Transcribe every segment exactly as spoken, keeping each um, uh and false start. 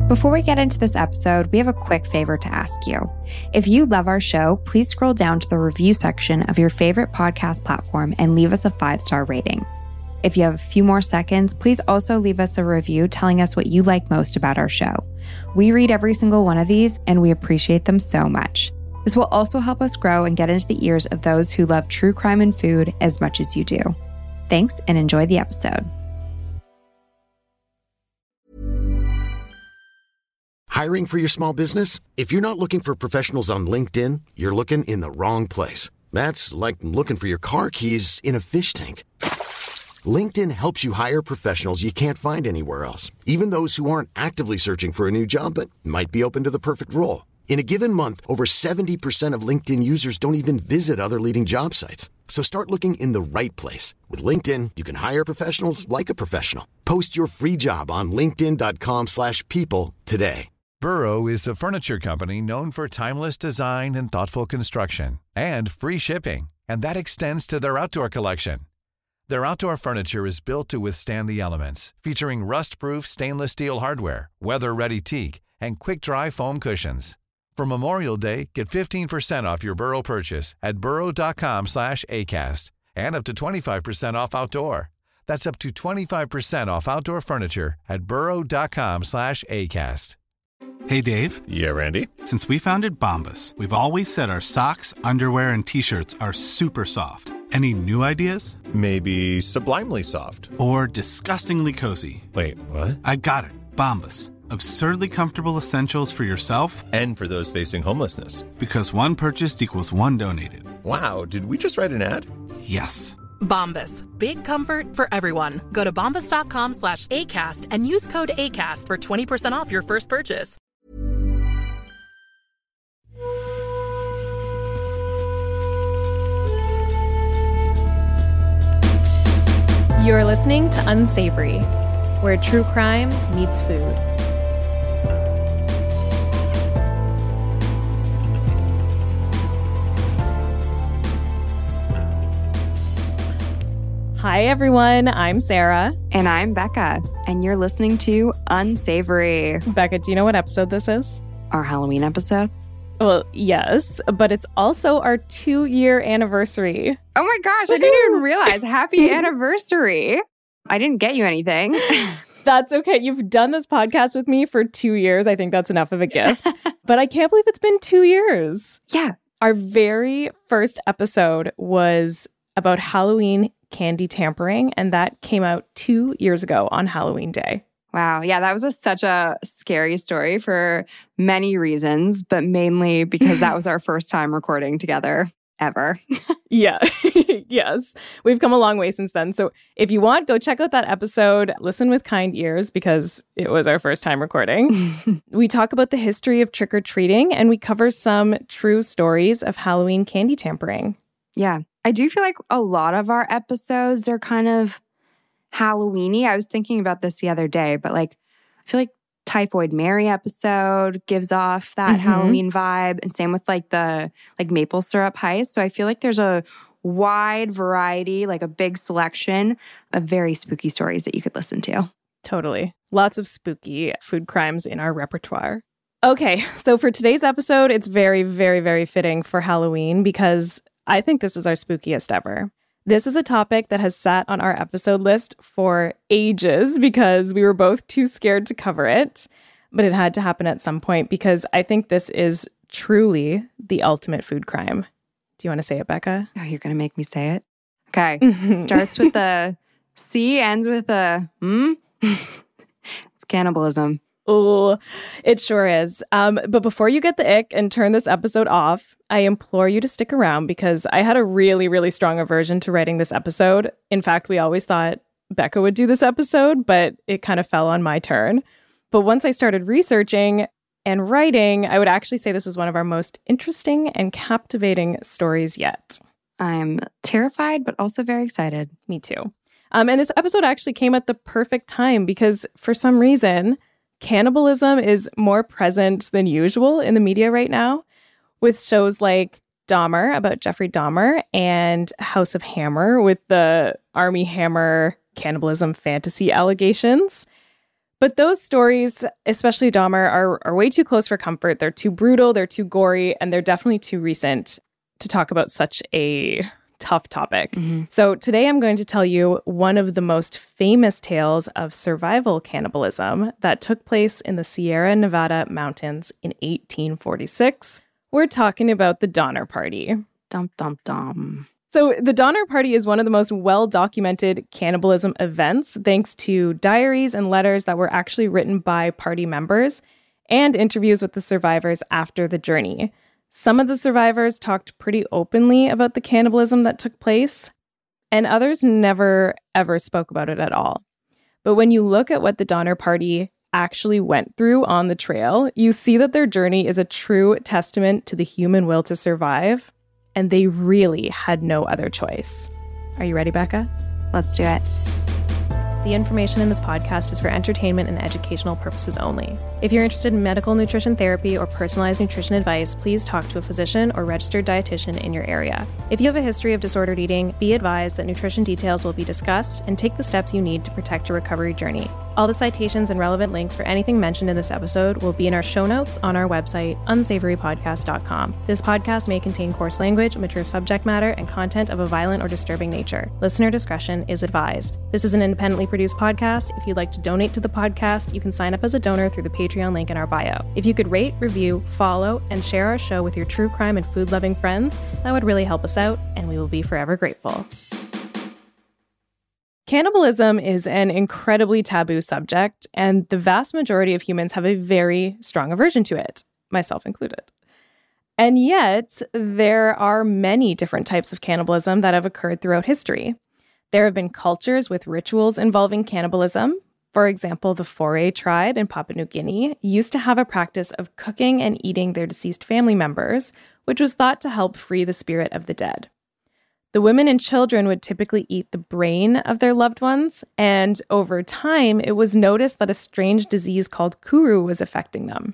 Before we get into this episode, we have a quick favor to ask you. If you love our show, please scroll down to the review section of your favorite podcast platform and leave us a five-star rating. If you have a few more seconds, please also leave us a review telling us what you like most about our show. We read every single one of these, and we appreciate them so much. This will also help us grow and get into the ears of those who love true crime and food as much as you do. Thanks, and enjoy the episode. Hiring for your small business? If you're not looking for professionals on LinkedIn, you're looking in the wrong place. That's like looking for your car keys in a fish tank. LinkedIn helps you hire professionals you can't find anywhere else, even those who aren't actively searching for a new job but might be open to the perfect role. In a given month, over seventy percent of LinkedIn users don't even visit other leading job sites. So start looking in the right place. With LinkedIn, you can hire professionals like a professional. Post your free job on linkedin.com slash people today. Burrow is a furniture company known for timeless design and thoughtful construction and free shipping, and that extends to their outdoor collection. Their outdoor furniture is built to withstand the elements, featuring rust-proof stainless steel hardware, weather-ready teak, and quick-dry foam cushions. For Memorial Day, get fifteen percent off your Burrow purchase at burrow.com slash ACAST and up to twenty-five percent off outdoor. That's up to twenty-five percent off outdoor furniture at burrow.com slash ACAST. Hey, Dave. Yeah, Randy. Since we founded Bombas, we've always said our socks, underwear, and T-shirts are super soft. Any new ideas? Maybe sublimely soft. Or disgustingly cozy. Wait, what? I got it. Bombas. Absurdly comfortable essentials for yourself and for those facing homelessness. Because one purchased equals one donated. Wow, did we just write an ad? Yes. Bombas. Big comfort for everyone. Go to bombas.com slash ACAST and use code ACAST for twenty percent off your first purchase. You're listening to Unsavory, where true crime meets food. Hi, everyone. I'm Sarah. And I'm Becca. And you're listening to Unsavory. Becca, do you know what episode this is? Our Halloween episode? Well, yes, but it's also our two-year anniversary. Oh my gosh, I didn't even realize. Happy anniversary. I didn't get you anything. That's okay. You've done this podcast with me for two years. I think that's enough of a gift. But I can't believe it's been two years. Yeah. Our very first episode was about Halloween candy tampering, and that came out two years ago on Halloween Day. Wow. Yeah, that was a, such a scary story for many reasons, but mainly because that was our first time recording together ever. Yeah. Yes. We've come a long way since then. So if you want, go check out that episode. Listen with kind ears because it was our first time recording. We talk about the history of trick-or-treating, and we cover some true stories of Halloween candy tampering. Yeah. I do feel like a lot of our episodes are kind of Halloween-y. I was thinking about this the other day, but like, I feel like Typhoid Mary episode gives off that mm-hmm. Halloween vibe, and same with like the like maple syrup heist. So I feel like there's a wide variety, like a big selection of very spooky stories that you could listen to. Totally. Lots of spooky food crimes in our repertoire. Okay, so for today's episode, it's very, very, very fitting for Halloween because I think this is our spookiest ever. This is a topic that has sat on our episode list for ages because we were both too scared to cover it, but it had to happen at some point because I think this is truly the ultimate food crime. Do you want to say it, Becca? Oh, you're going to make me say it? Okay. Starts with a C, ends with a M. It's cannibalism. Oh, it sure is. Um, but before you get the ick and turn this episode off, I implore you to stick around because I had a really, really strong aversion to writing this episode. In fact, we always thought Becca would do this episode, but it kind of fell on my turn. But once I started researching and writing, I would actually say this is one of our most interesting and captivating stories yet. I'm terrified, but also very excited. Me too. Um, and this episode actually came at the perfect time because for some reason, cannibalism is more present than usual in the media right now, with shows like Dahmer about Jeffrey Dahmer and House of Hammer with the Armie Hammer cannibalism fantasy allegations. But those stories, especially Dahmer, are, are way too close for comfort. They're too brutal, they're too gory, and they're definitely too recent to talk about such a tough topic. Mm-hmm. So today I'm going to tell you one of the most famous tales of survival cannibalism that took place in the Sierra Nevada mountains in eighteen forty-six. We're talking about the Donner Party. Dum, dum, dum. So the Donner Party is one of the most well-documented cannibalism events, thanks to diaries and letters that were actually written by party members and interviews with the survivors after the journey. Some of the survivors talked pretty openly about the cannibalism that took place, and others never, ever spoke about it at all. But when you look at what the Donner Party actually went through on the trail, you see that their journey is a true testament to the human will to survive, and they really had no other choice. Are you ready, Becca? Let's do it. The information in this podcast is for entertainment and educational purposes only. If you're interested in medical nutrition therapy or personalized nutrition advice, please talk to a physician or registered dietitian in your area. If you have a history of disordered eating, be advised that nutrition details will be discussed and take the steps you need to protect your recovery journey. All the citations and relevant links for anything mentioned in this episode will be in our show notes on our website, unsavory podcast dot com. This podcast may contain coarse language, mature subject matter, and content of a violent or disturbing nature. Listener discretion is advised. This is an independently produced podcast. If you'd like to donate to the podcast, you can sign up as a donor through the Patreon link in our bio. If you could rate, review, follow, and share our show with your true crime and food-loving friends, that would really help us out, and we will be forever grateful. Cannibalism is an incredibly taboo subject, and the vast majority of humans have a very strong aversion to it, myself included. And yet, there are many different types of cannibalism that have occurred throughout history. There have been cultures with rituals involving cannibalism. For example, the Foray tribe in Papua New Guinea used to have a practice of cooking and eating their deceased family members, which was thought to help free the spirit of the dead. The women and children would typically eat the brain of their loved ones, and over time, it was noticed that a strange disease called kuru was affecting them.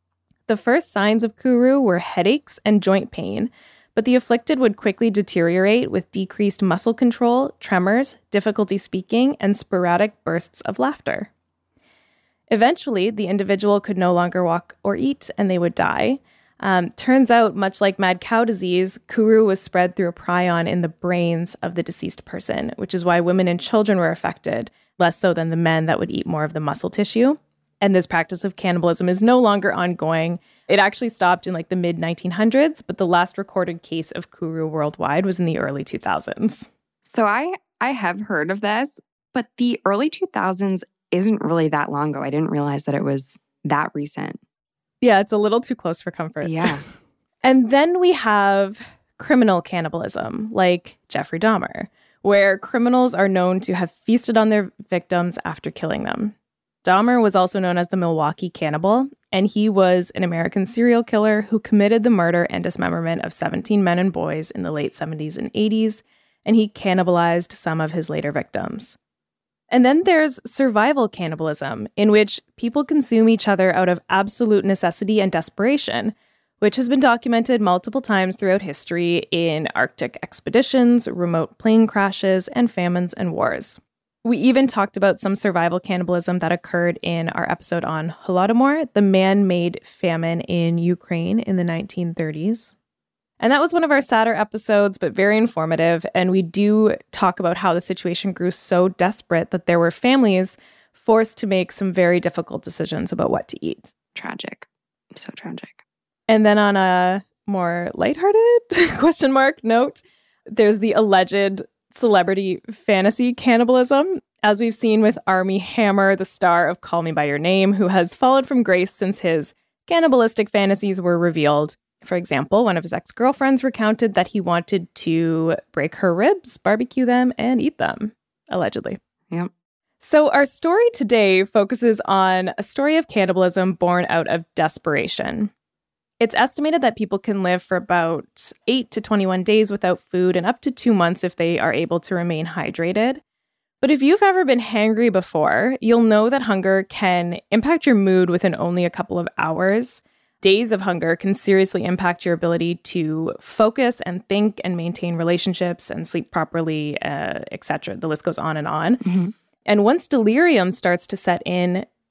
The first signs of kuru were headaches and joint pain, but the afflicted would quickly deteriorate with decreased muscle control, tremors, difficulty speaking, and sporadic bursts of laughter. Eventually, the individual could no longer walk or eat, and they would die. Um, turns out, much like mad cow disease, kuru was spread through a prion in the brains of the deceased person, which is why women and children were affected, less so than the men that would eat more of the muscle tissue. And this practice of cannibalism is no longer ongoing. It actually stopped in like the mid nineteen hundreds, but the last recorded case of kuru worldwide was in the early two thousands. So I, I have heard of this, but the early two thousands isn't really that long ago. I didn't realize that it was that recent. Yeah, it's a little too close for comfort. Yeah. And then we have criminal cannibalism, like Jeffrey Dahmer, where criminals are known to have feasted on their victims after killing them. Dahmer was also known as the Milwaukee Cannibal, and he was an American serial killer who committed the murder and dismemberment of seventeen men and boys in the late seventies and eighties, and he cannibalized some of his later victims. And then there's survival cannibalism, in which people consume each other out of absolute necessity and desperation, which has been documented multiple times throughout history in Arctic expeditions, remote plane crashes, and famines and wars. We even talked about some survival cannibalism that occurred in our episode on Holodomor, the man-made famine in Ukraine in the nineteen thirties. And that was one of our sadder episodes, but very informative. And we do talk about how the situation grew so desperate that there were families forced to make some very difficult decisions about what to eat. Tragic. So tragic. And then on a more lighthearted question mark note, there's the alleged celebrity fantasy cannibalism, as we've seen with Armie Hammer, the star of Call Me By Your Name, who has fallen from grace since his cannibalistic fantasies were revealed. For example, one of his ex-girlfriends recounted that he wanted to break her ribs, barbecue them, and eat them, allegedly. Yep. So our story today focuses on a story of cannibalism born out of desperation. It's estimated that people can live for about eight to twenty-one days without food and up to two months if they are able to remain hydrated. But if you've ever been hangry before, you'll know that hunger can impact your mood within only a couple of hours. Days of hunger can seriously impact your ability to focus and think and maintain relationships and sleep properly, uh, et cetera. The list goes on and on. Mm-hmm. And once delirium starts to set in,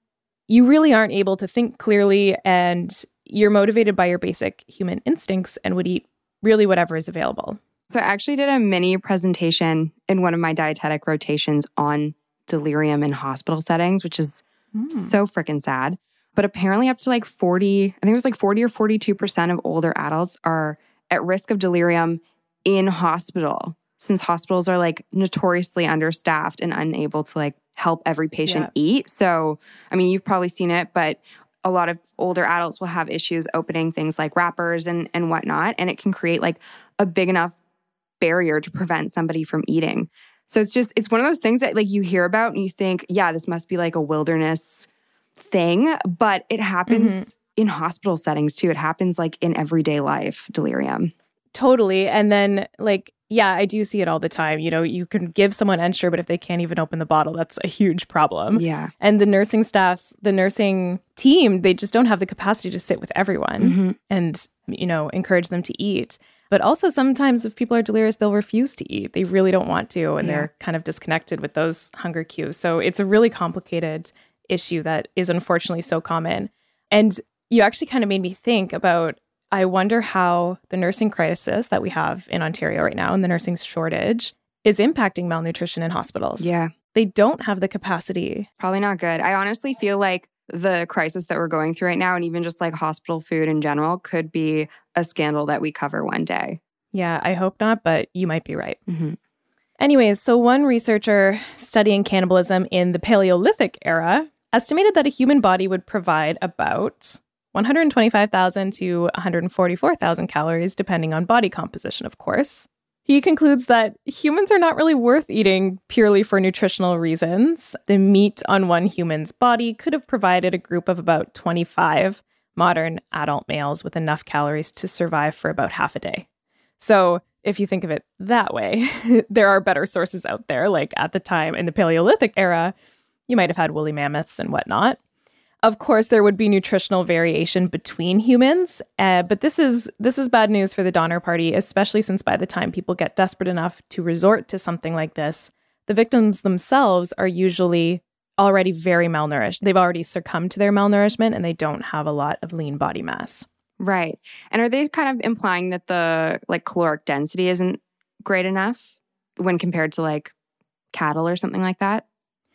you really aren't able to think clearly, and you're motivated by your basic human instincts and would eat really whatever is available. So I actually did a mini presentation in one of my dietetic rotations on delirium in hospital settings, which is mm. so freaking sad. But apparently up to like forty, I think it was like forty or forty-two percent of older adults are at risk of delirium in hospital, since hospitals are like notoriously understaffed and unable to like help every patient yeah. eat. So, I mean, you've probably seen it, but a lot of older adults will have issues opening things like wrappers and, and whatnot. And it can create like a big enough barrier to prevent somebody from eating. So it's just, it's one of those things that like you hear about and you think, yeah, this must be like a wilderness thing, but it happens mm-hmm. in hospital settings too. It happens like in everyday life, delirium. Totally. And then like, yeah, I do see it all the time. You know, you can give someone Ensure, but if they can't even open the bottle, that's a huge problem. Yeah. And the nursing staffs, the nursing team, they just don't have the capacity to sit with everyone mm-hmm. and, you know, encourage them to eat. But also sometimes if people are delirious, they'll refuse to eat. They really don't want to, and yeah. they're kind of disconnected with those hunger cues. So it's a really complicated issue that is unfortunately so common. And you actually kind of made me think about, I wonder how the nursing crisis that we have in Ontario right now and the nursing shortage is impacting malnutrition in hospitals. Yeah. They don't have the capacity. Probably not good. I honestly feel like the crisis that we're going through right now, and even just like hospital food in general, could be a scandal that we cover one day. Yeah, I hope not, but you might be right. Mm-hmm. Anyways, so one researcher studying cannibalism in the Paleolithic era estimated that a human body would provide about one hundred twenty-five thousand to one hundred forty-four thousand calories, depending on body composition, of course. He concludes that humans are not really worth eating purely for nutritional reasons. The meat on one human's body could have provided a group of about twenty-five modern adult males with enough calories to survive for about half a day. So if you think of it that way, there are better sources out there. Like at the time in the Paleolithic era, you might have had woolly mammoths and whatnot. Of course, there would be nutritional variation between humans, uh, but this is this is bad news for the Donner Party, especially since by the time people get desperate enough to resort to something like this, the victims themselves are usually already very malnourished. They've already succumbed to their malnourishment and they don't have a lot of lean body mass. Right. And are they kind of implying that the like caloric density isn't great enough when compared to like cattle or something like that?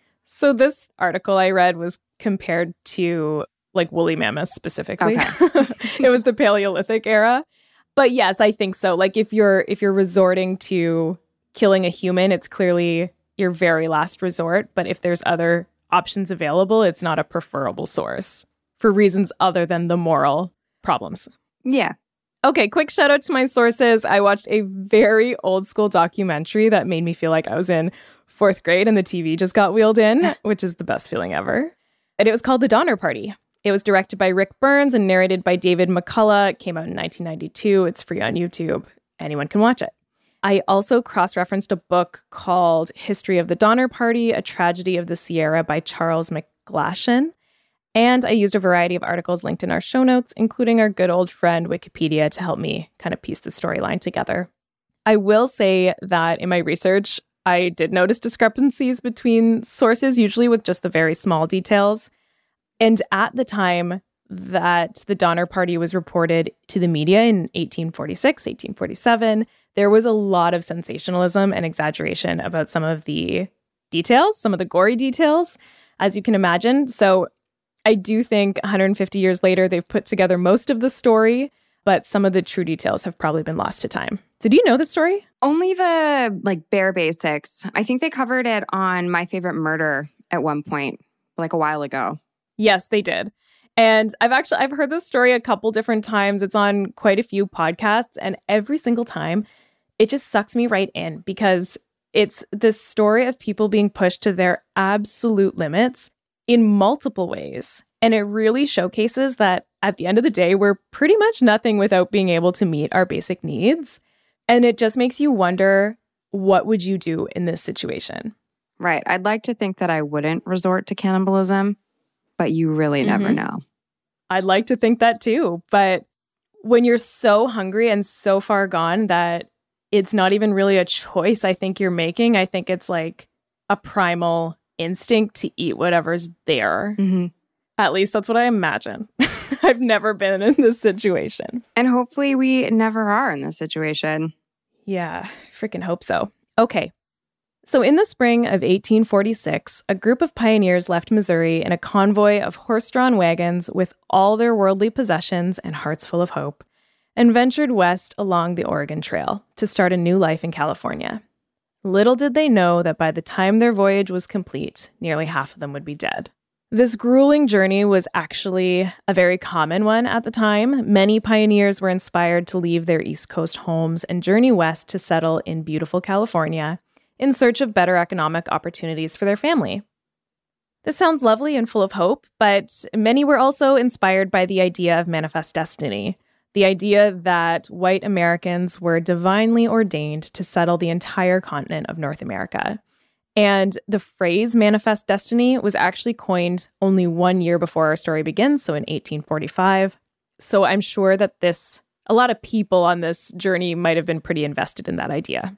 So this article I read was compared to like woolly mammoths specifically. Okay. It was the Paleolithic era. But yes, I think so. Like if you're if you're resorting to killing a human, it's clearly your very last resort. But if there's other options available, it's not a preferable source for reasons other than the moral problems. Yeah. Okay, quick shout out to my sources. I watched a very old school documentary that made me feel like I was in fourth grade and the T V just got wheeled in, which is the best feeling ever. And it was called The Donner Party. It was directed by Rick Burns and narrated by David McCullough. It came out in nineteen ninety-two. It's free on YouTube. Anyone can watch it. I also cross-referenced a book called History of the Donner Party, A Tragedy of the Sierra by Charles McGlashan. And I used a variety of articles linked in our show notes, including our good old friend Wikipedia, to help me kind of piece the storyline together. I will say that in my research, I did notice discrepancies between sources, usually with just the very small details. And at the time that the Donner Party was reported to the media in eighteen forty-six, eighteen forty-seven, there was a lot of sensationalism and exaggeration about some of the details, some of the gory details, as you can imagine. So I do think one hundred fifty years later, they've put together most of the story, but some of the true details have probably been lost to time. So do you know the story? Only the like bare basics. I think they covered it on My Favorite Murder at one point, like a while ago. Yes, they did. And I've actually, I've heard this story a couple different times. It's on quite a few podcasts. And every single time, it just sucks me right in because it's this story of people being pushed to their absolute limits in multiple ways. And it really showcases that at the end of the day, we're pretty much nothing without being able to meet our basic needs. And it just makes you wonder, what would you do in this situation? Right. I'd like to think that I wouldn't resort to cannibalism, but you really never mm-hmm. know. I'd like to think that too. But when you're so hungry and so far gone that it's not even really a choice I think you're making, I think it's like a primal instinct to eat whatever's there. Mm-hmm. At least that's what I imagine. I've never been in this situation. And hopefully we never are in this situation. Yeah, freaking hope so. Okay. So in the spring of eighteen forty-six, a group of pioneers left Missouri in a convoy of horse-drawn wagons with all their worldly possessions and hearts full of hope, and ventured west along the Oregon Trail to start a new life in California. Little did they know that by the time their voyage was complete, nearly half of them would be dead. This grueling journey was actually a very common one at the time. Many pioneers were inspired to leave their East Coast homes and journey west to settle in beautiful California in search of better economic opportunities for their family. This sounds lovely and full of hope, but many were also inspired by the idea of manifest destiny, the idea that white Americans were divinely ordained to settle the entire continent of North America. And the phrase manifest destiny was actually coined only one year before our story begins, so in eighteen forty-five. So I'm sure that this, a lot of people on this journey might have been pretty invested in that idea.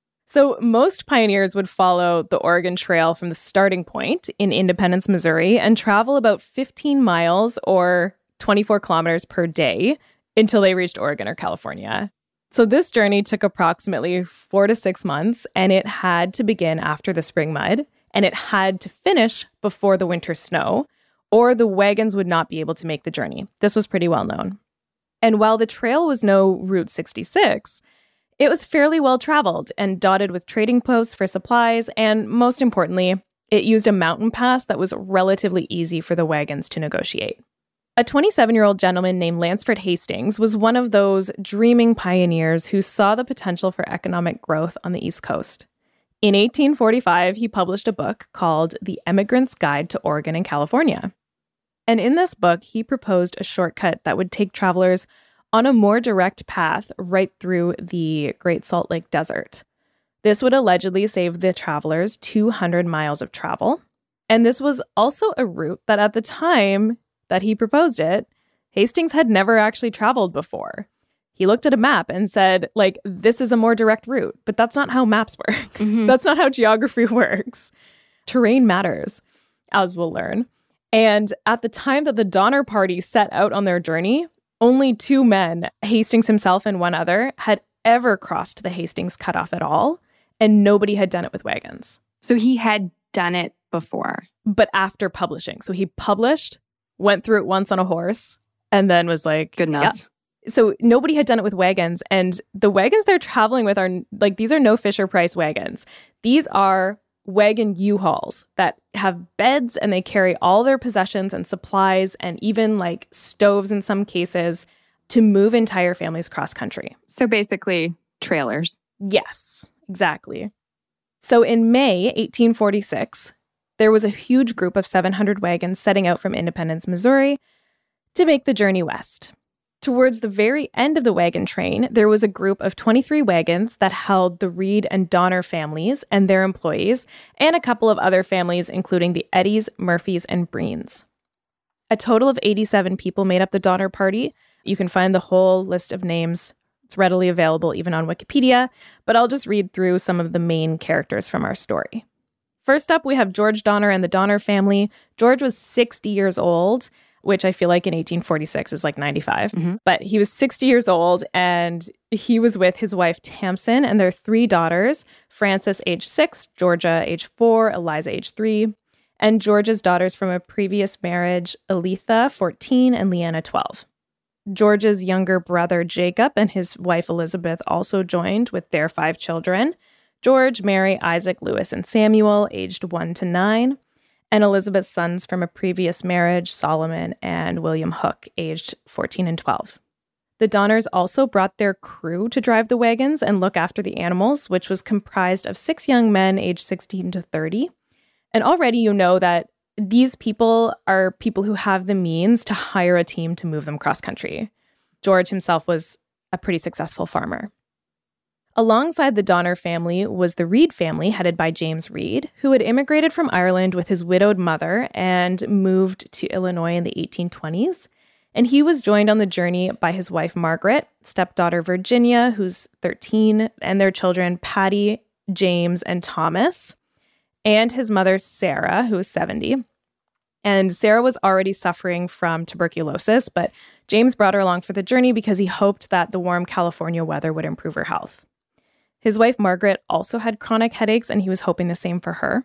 So most pioneers would follow the Oregon Trail from the starting point in Independence, Missouri, and travel about fifteen miles or twenty-four kilometers per day until they reached Oregon or California. So this journey took approximately four to six months, and it had to begin after the spring mud, and it had to finish before the winter snow, or the wagons would not be able to make the journey. This was pretty well known. And while the trail was no Route sixty-six, it was fairly well traveled and dotted with trading posts for supplies, and most importantly, it used a mountain pass that was relatively easy for the wagons to negotiate. A twenty-seven-year-old gentleman named Lansford Hastings was one of those dreaming pioneers who saw the potential for economic growth on the East Coast. In eighteen forty-five, he published a book called The Emigrant's Guide to Oregon and California. And in this book, he proposed a shortcut that would take travelers on a more direct path right through the Great Salt Lake Desert. This would allegedly save the travelers two hundred miles of travel. And this was also a route that at the time that he proposed it, Hastings had never actually traveled before. He looked at a map and said, like, this is a more direct route, but that's not how maps work. Mm-hmm. That's not how geography works. Terrain matters, as we'll learn. And at the time that the Donner Party set out on their journey, only two men, Hastings himself and one other, had ever crossed the Hastings Cutoff at all, and nobody had done it with wagons. So he had done it before. But after publishing. So he published, went through it once on a horse, and then was like, good enough. Yeah. So nobody had done it with wagons. And the wagons they're traveling with are, like, these are no Fisher-Price wagons. These are wagon U-Hauls that have beds, and they carry all their possessions and supplies and even, like, stoves in some cases to move entire families cross-country. So basically, trailers. Yes, exactly. So in May eighteen forty-six, there was a huge group of seven hundred wagons setting out from Independence, Missouri, to make the journey west. Towards the very end of the wagon train, there was a group of twenty-three wagons that held the Reed and Donner families and their employees, and a couple of other families, including the Eddies, Murphys, and Breens. A total of eighty-seven people made up the Donner Party. You can find the whole list of names. It's readily available even on Wikipedia, but I'll just read through some of the main characters from our story. First up, we have George Donner and the Donner family. George was sixty years old, which I feel like in eighteen forty-six is like ninety-five. Mm-hmm. But he was sixty years old, and he was with his wife, Tamsin, and their three daughters, Frances, age six, Georgia, age four, Eliza, age three, and George's daughters from a previous marriage, Aletha, fourteen, and Leanna, twelve. George's younger brother, Jacob, and his wife, Elizabeth, also joined with their five children, George, Mary, Isaac, Lewis, and Samuel, aged one to nine, and Elizabeth's sons from a previous marriage, Solomon and William Hook, aged fourteen and twelve. The Donners also brought their crew to drive the wagons and look after the animals, which was comprised of six young men aged sixteen to thirty. And already you know that these people are people who have the means to hire a team to move them cross-country. George himself was a pretty successful farmer. Alongside the Donner family was the Reed family, headed by James Reed, who had immigrated from Ireland with his widowed mother and moved to Illinois in the eighteen twenties. And he was joined on the journey by his wife, Margaret, stepdaughter, Virginia, who's thirteen, and their children, Patty, James, and Thomas, and his mother, Sarah, who was seventy. And Sarah was already suffering from tuberculosis, but James brought her along for the journey because he hoped that the warm California weather would improve her health. His wife, Margaret, also had chronic headaches, and he was hoping the same for her.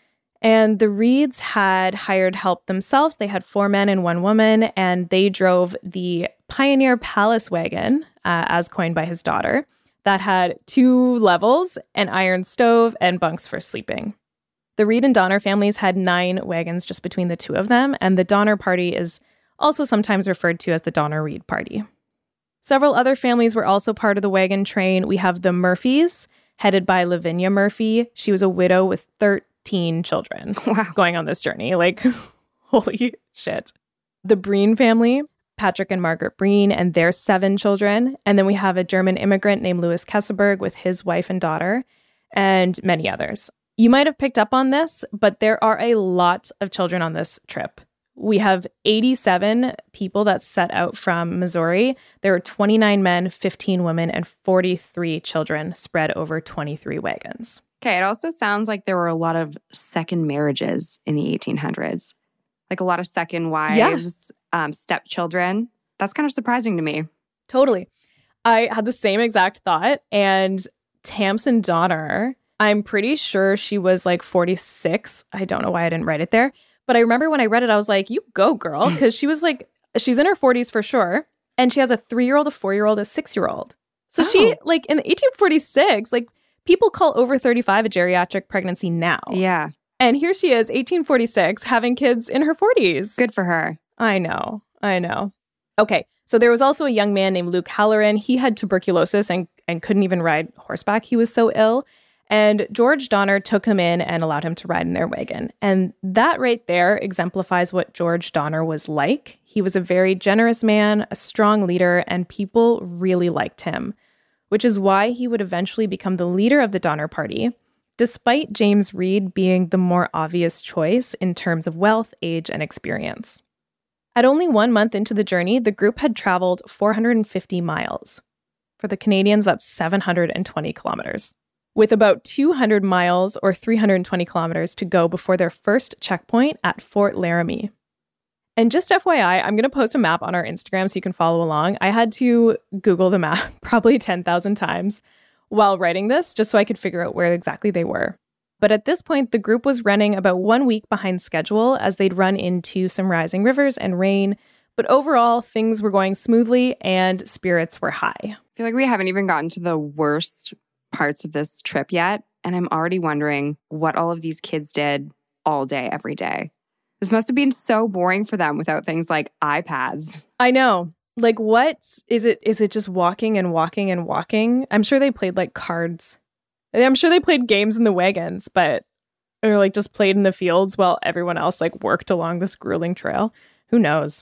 And the Reeds had hired help themselves. They had four men and one woman, and they drove the Pioneer Palace wagon, uh, as coined by his daughter, that had two levels, an iron stove, and bunks for sleeping. The Reed and Donner families had nine wagons just between the two of them, and the Donner Party is also sometimes referred to as the Donner-Reed Party. Several other families were also part of the wagon train. We have the Murphys, headed by Lavinia Murphy. She was a widow with thirteen children. Wow. Going on this journey. Like, holy shit. The Breen family, Patrick and Margaret Breen, and their seven children. And then we have a German immigrant named Louis Kesselberg with his wife and daughter, and many others. You might have picked up on this, but there are a lot of children on this trip. We have eighty-seven people that set out from Missouri. There were twenty-nine men, fifteen women, and forty-three children spread over twenty-three wagons. Okay, it also sounds like there were a lot of second marriages in the eighteen hundreds. Like a lot of second wives, yeah. um, stepchildren. That's kind of surprising to me. Totally. I had the same exact thought. And Tamsin Donner, I'm pretty sure she was like forty-six. I don't know why I didn't write it there. But I remember when I read it, I was like, you go, girl. Because she was like, she's in her forties for sure. And she has a three-year-old, a four-year-old, a six-year-old. So oh. she, like, in eighteen forty-six, like, people call over thirty-five a geriatric pregnancy now. Yeah. And here she is, eighteen forty-six, having kids in her forties. Good for her. I know. I know. Okay. So there was also a young man named Luke Halloran. He had tuberculosis and, and couldn't even ride horseback. He was so ill. And George Donner took him in and allowed him to ride in their wagon. And that right there exemplifies what George Donner was like. He was a very generous man, a strong leader, and people really liked him, which is why he would eventually become the leader of the Donner Party, despite James Reed being the more obvious choice in terms of wealth, age, and experience. At only one month into the journey, the group had traveled four hundred fifty miles. For the Canadians, that's seven hundred twenty kilometers. With about two hundred miles or three hundred twenty kilometers to go before their first checkpoint at Fort Laramie. And just F Y I, I'm going to post a map on our Instagram so you can follow along. I had to Google the map probably ten thousand times while writing this just so I could figure out where exactly they were. But at this point, the group was running about one week behind schedule as they'd run into some rising rivers and rain. But overall, things were going smoothly and spirits were high. I feel like we haven't even gotten to the worst parts of this trip yet, and I'm already wondering what all of these kids did all day, every day. This must have been so boring for them without things like iPads. I know. Like, what is it? Is it just walking and walking and walking? I'm sure they played like cards. I'm sure they played games in the wagons, but or like just played in the fields while everyone else like worked along this grueling trail. Who knows?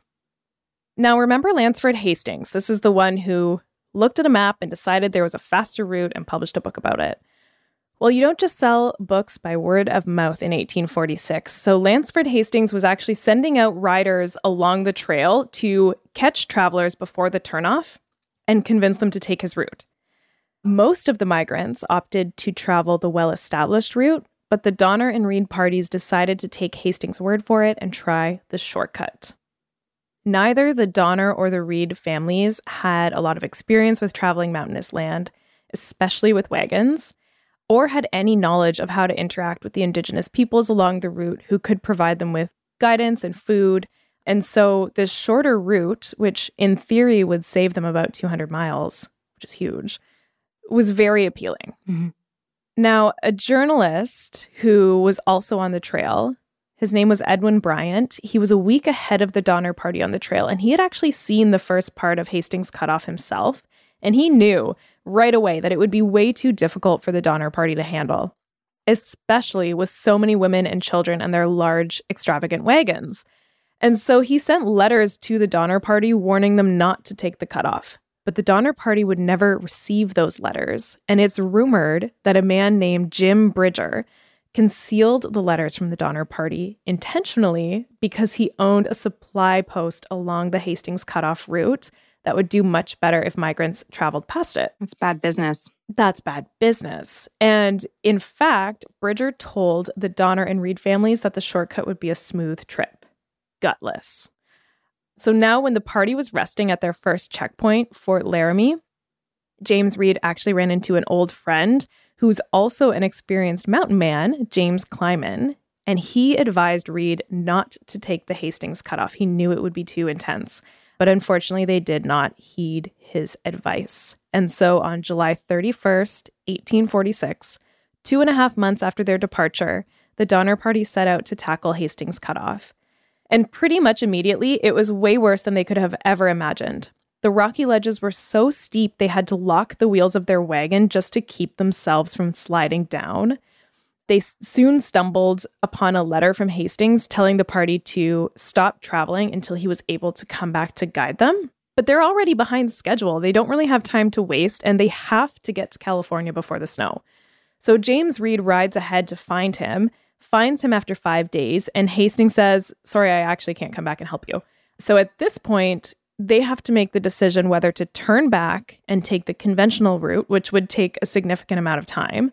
Now, remember Lansford Hastings. This is the one who looked at a map and decided there was a faster route and published a book about it. Well, you don't just sell books by word of mouth in eighteen forty-six. So Lansford Hastings was actually sending out riders along the trail to catch travelers before the turnoff and convince them to take his route. Most of the migrants opted to travel the well-established route, but the Donner and Reed parties decided to take Hastings' word for it and try the shortcut. Neither the Donner or the Reed families had a lot of experience with traveling mountainous land, especially with wagons, or had any knowledge of how to interact with the indigenous peoples along the route who could provide them with guidance and food. And so this shorter route, which in theory would save them about two hundred miles, which is huge, was very appealing. Mm-hmm. Now, a journalist who was also on the trail, his name was Edwin Bryant. He was a week ahead of the Donner Party on the trail, and he had actually seen the first part of Hastings Cutoff himself, and he knew right away that it would be way too difficult for the Donner Party to handle, especially with so many women and children and their large, extravagant wagons. And so he sent letters to the Donner Party warning them not to take the cutoff. But the Donner Party would never receive those letters, and it's rumored that a man named Jim Bridger concealed the letters from the Donner Party intentionally because he owned a supply post along the Hastings Cutoff route that would do much better if migrants traveled past it. That's bad business. That's bad business. And in fact, Bridger told the Donner and Reed families that the shortcut would be a smooth trip. gutless. So now when the party was resting at their first checkpoint, Fort Laramie, James Reed actually ran into an old friend who's also an experienced mountain man, James Kleiman, and he advised Reed not to take the Hastings cutoff. He knew it would be too intense, but unfortunately they did not heed his advice. And so on July thirty-first, eighteen forty-six, two and a half months after their departure, the Donner Party set out to tackle Hastings cutoff. And pretty much immediately, it was way worse than they could have ever imagined. The rocky ledges were so steep they had to lock the wheels of their wagon just to keep themselves from sliding down. They soon stumbled upon a letter from Hastings telling the party to stop traveling until he was able to come back to guide them. But they're already behind schedule. They don't really have time to waste, and they have to get to California before the snow. So James Reed rides ahead to find him, finds him after five days, and Hastings says, sorry, I actually can't come back and help you. So at this point, they have to make the decision whether to turn back and take the conventional route, which would take a significant amount of time,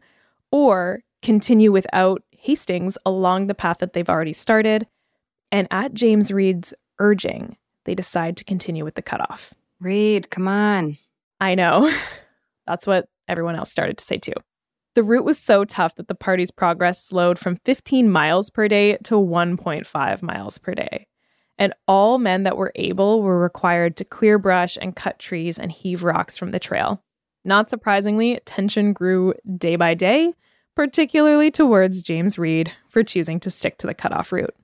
or continue without Hastings along the path that they've already started. And at James Reed's urging, they decide to continue with the cutoff. Reed, come on. I know. That's what everyone else started to say too. The route was so tough that the party's progress slowed from fifteen miles per day to one point five miles per day. And all men that were able were required to clear brush and cut trees and heave rocks from the trail. Not surprisingly, tension grew day by day, particularly towards James Reed for choosing to stick to the cutoff route.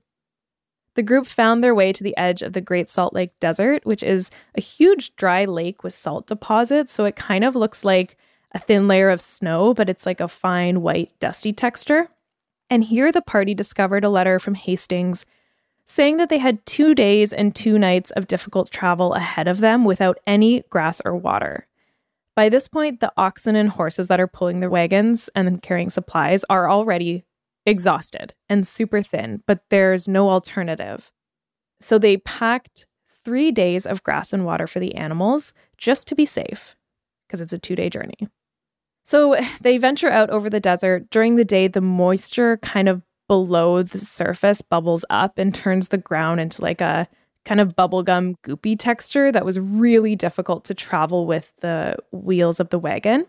The group found their way to the edge of the Great Salt Lake Desert, which is a huge dry lake with salt deposits, so it kind of looks like a thin layer of snow, but it's like a fine, white, dusty texture. And here the party discovered a letter from Hastings saying that they had two days and two nights of difficult travel ahead of them without any grass or water. By this point, the oxen and horses that are pulling the wagons and carrying supplies are already exhausted and super thin, but there's no alternative. So they packed three days of grass and water for the animals just to be safe, because it's a two-day journey. So they venture out over the desert. During the day, the moisture kind of below the surface bubbles up and turns the ground into like a kind of bubblegum goopy texture that was really difficult to travel with the wheels of the wagon.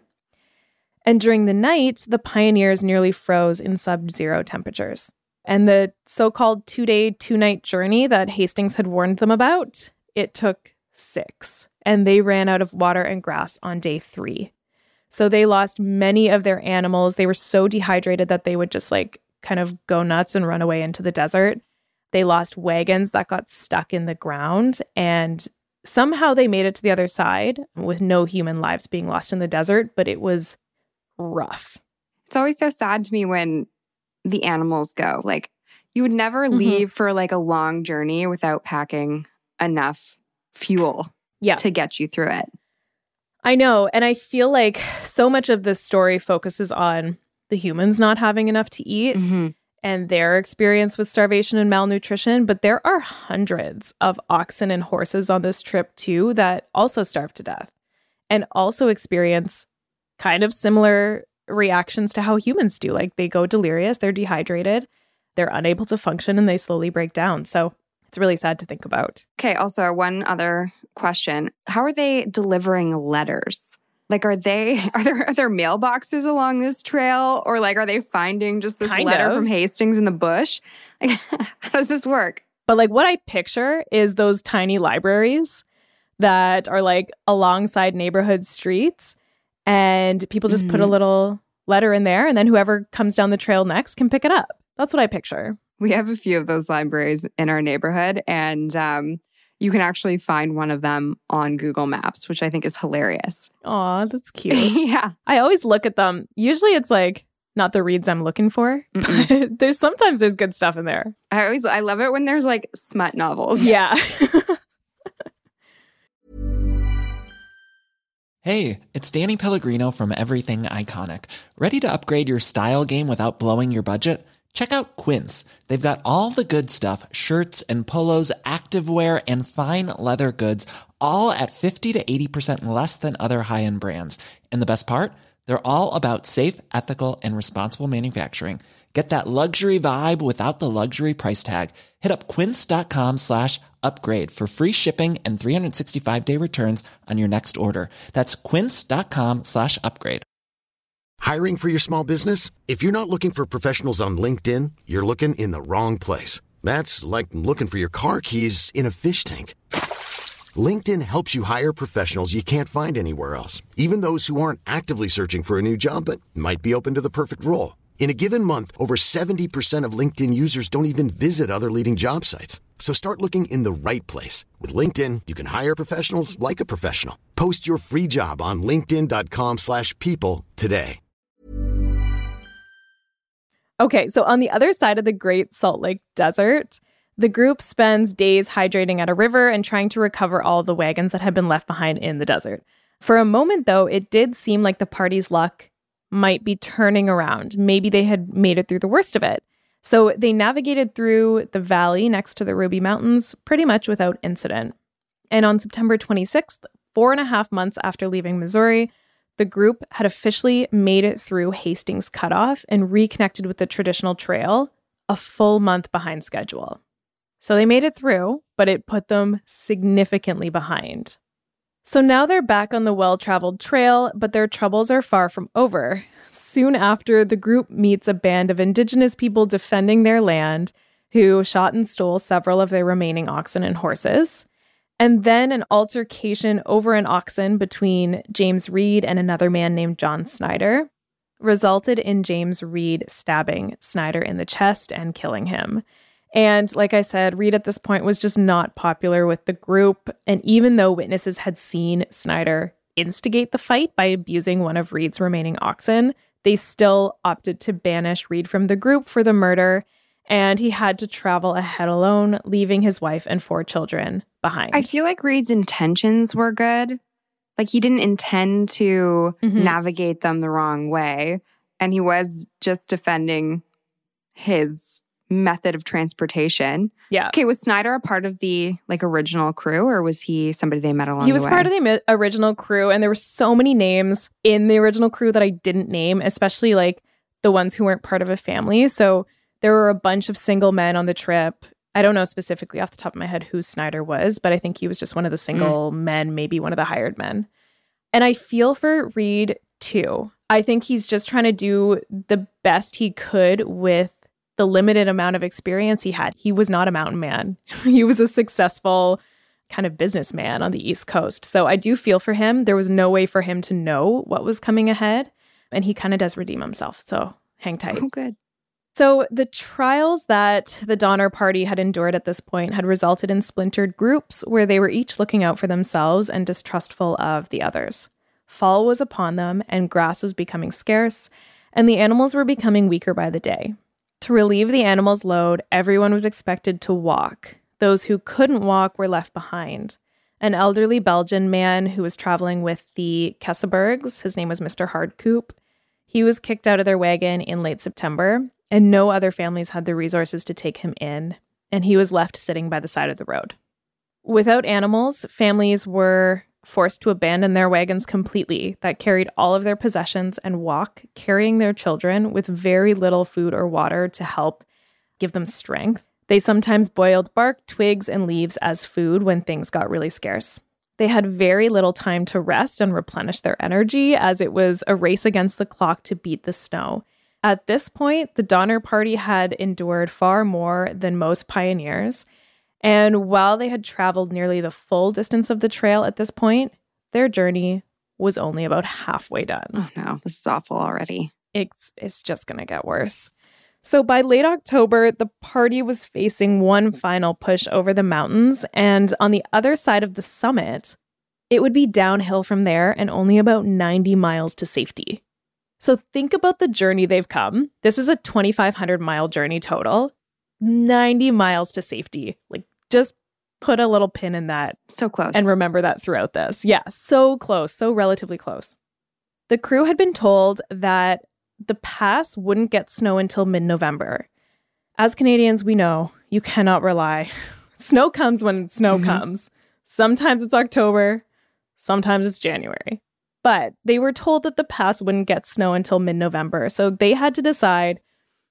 And during the night, the pioneers nearly froze in sub-zero temperatures. And the so-called two-day, two-night journey that Hastings had warned them about, it took six. And they ran out of water and grass on day three. So they lost many of their animals. They were so dehydrated that they would just like kind of go nuts and run away into the desert. They lost wagons that got stuck in the ground, and somehow they made it to the other side with no human lives being lost in the desert, but it was rough. It's always so sad to me when the animals go. Like, you would never Mm-hmm. leave for like a long journey without packing enough fuel Yeah. to get you through it. I know. And I feel like so much of this story focuses on the humans not having enough to eat Mm-hmm. and their experience with starvation and malnutrition. But there are hundreds of oxen and horses on this trip too that also starve to death and also experience kind of similar reactions to how humans do. Like, they go delirious, they're dehydrated, they're unable to function, and they slowly break down. So it's really sad to think about. Okay, also one other question. How are they delivering letters? Like, are they are there are there mailboxes along this trail, or like are they finding just this Kind letter of. from Hastings in the bush? Like, how does this work? But like what I picture is those tiny libraries that are like alongside neighborhood streets, and people just put a Mhm. little letter in there, and then whoever comes down the trail next can pick it up. That's what I picture. We have a few of those libraries in our neighborhood, and um, you can actually find one of them on Google Maps, which I think is hilarious. Aw, that's cute. Yeah. I always look at them. Usually it's like not the reads I'm looking for, but there's sometimes there's good stuff in there. I always I love it when there's like smut novels. Yeah. Hey, it's Danny Pellegrino from Everything Iconic. Ready to upgrade your style game without blowing your budget? Check out Quince. They've got all the good stuff, shirts and polos, activewear, and fine leather goods, all at fifty to eighty percent less than other high-end brands. And the best part? They're all about safe, ethical, and responsible manufacturing. Get that luxury vibe without the luxury price tag. Hit up quince.com slash upgrade for free shipping and three sixty-five day returns on your next order. That's quince.com slash upgrade. Hiring for your small business? If you're not looking for professionals on LinkedIn, you're looking in the wrong place. That's like looking for your car keys in a fish tank. LinkedIn helps you hire professionals you can't find anywhere else, even those who aren't actively searching for a new job but might be open to the perfect role. In a given month, over seventy percent of LinkedIn users don't even visit other leading job sites. So start looking in the right place. With LinkedIn, you can hire professionals like a professional. Post your free job on linkedin.com slash people today. Okay, so on the other side of the Great Salt Lake Desert, the group spends days hydrating at a river and trying to recover all of the wagons that had been left behind in the desert. For a moment, though, it did seem like the party's luck might be turning around. Maybe they had made it through the worst of it. So they navigated through the valley next to the Ruby Mountains pretty much without incident. And on September twenty-sixth, four and a half months after leaving Missouri, the group had officially made it through Hastings Cutoff and reconnected with the traditional trail a full month behind schedule. So they made it through, but it put them significantly behind. So now they're back on the well-traveled trail, but their troubles are far from over. Soon after, the group meets a band of indigenous people defending their land who shot and stole several of their remaining oxen and horses. And then an altercation over an oxen between James Reed and another man named John Snyder resulted in James Reed stabbing Snyder in the chest and killing him. And like I said, Reed at this point was just not popular with the group. And even though witnesses had seen Snyder instigate the fight by abusing one of Reed's remaining oxen, they still opted to banish Reed from the group for the murder. And he had to travel ahead alone, leaving his wife and four children behind. I feel like Reed's intentions were good. Like he didn't intend to mm-hmm. navigate them the wrong way. And he was just defending his method of transportation. Yeah. Okay, was Snyder a part of the like original crew, or was he somebody they met along the way? He was part of the mi- original crew, and there were so many names in the original crew that I didn't name, especially like the ones who weren't part of a family. So there were a bunch of single men on the trip. I don't know specifically off the top of my head who Snyder was, but I think he was just one of the single mm. men, maybe one of the hired men. And I feel for Reed too. I think he's just trying to do the best he could with the limited amount of experience he had. He was not a mountain man. He was a successful kind of businessman on the East Coast. So I do feel for him. There was no way for him to know what was coming ahead. And he kind of does redeem himself. So hang tight. Oh, good. So the trials that the Donner Party had endured at this point had resulted in splintered groups where they were each looking out for themselves and distrustful of the others. Fall was upon them and grass was becoming scarce, and the animals were becoming weaker by the day. To relieve the animals' load, everyone was expected to walk. Those who couldn't walk were left behind. An elderly Belgian man who was traveling with the Kesselbergs, his name was Mister Hardcoop, he was kicked out of their wagon in late September, and no other families had the resources to take him in, and he was left sitting by the side of the road. Without animals, families were forced to abandon their wagons completely that carried all of their possessions and walk, carrying their children with very little food or water to help give them strength. They sometimes boiled bark, twigs, and leaves as food when things got really scarce. They had very little time to rest and replenish their energy, as it was a race against the clock to beat the snow. At this point, the Donner Party had endured far more than most pioneers. And while they had traveled nearly the full distance of the trail at this point, their journey was only about halfway done. Oh no, this is awful already. It's, it's just going to get worse. So by late October, the party was facing one final push over the mountains. And on the other side of the summit, it would be downhill from there and only about ninety miles to safety. So think about the journey they've come. This is a twenty-five hundred mile journey total. ninety miles to safety. Like, just put a little pin in that. So close. And remember that throughout this. Yeah, so close, so relatively close. The crew had been told that the pass wouldn't get snow until mid-November. As Canadians, we know you cannot rely. Snow comes when snow mm-hmm. comes. Sometimes it's October, sometimes it's January. But they were told that the pass wouldn't get snow until mid-November, so they had to decide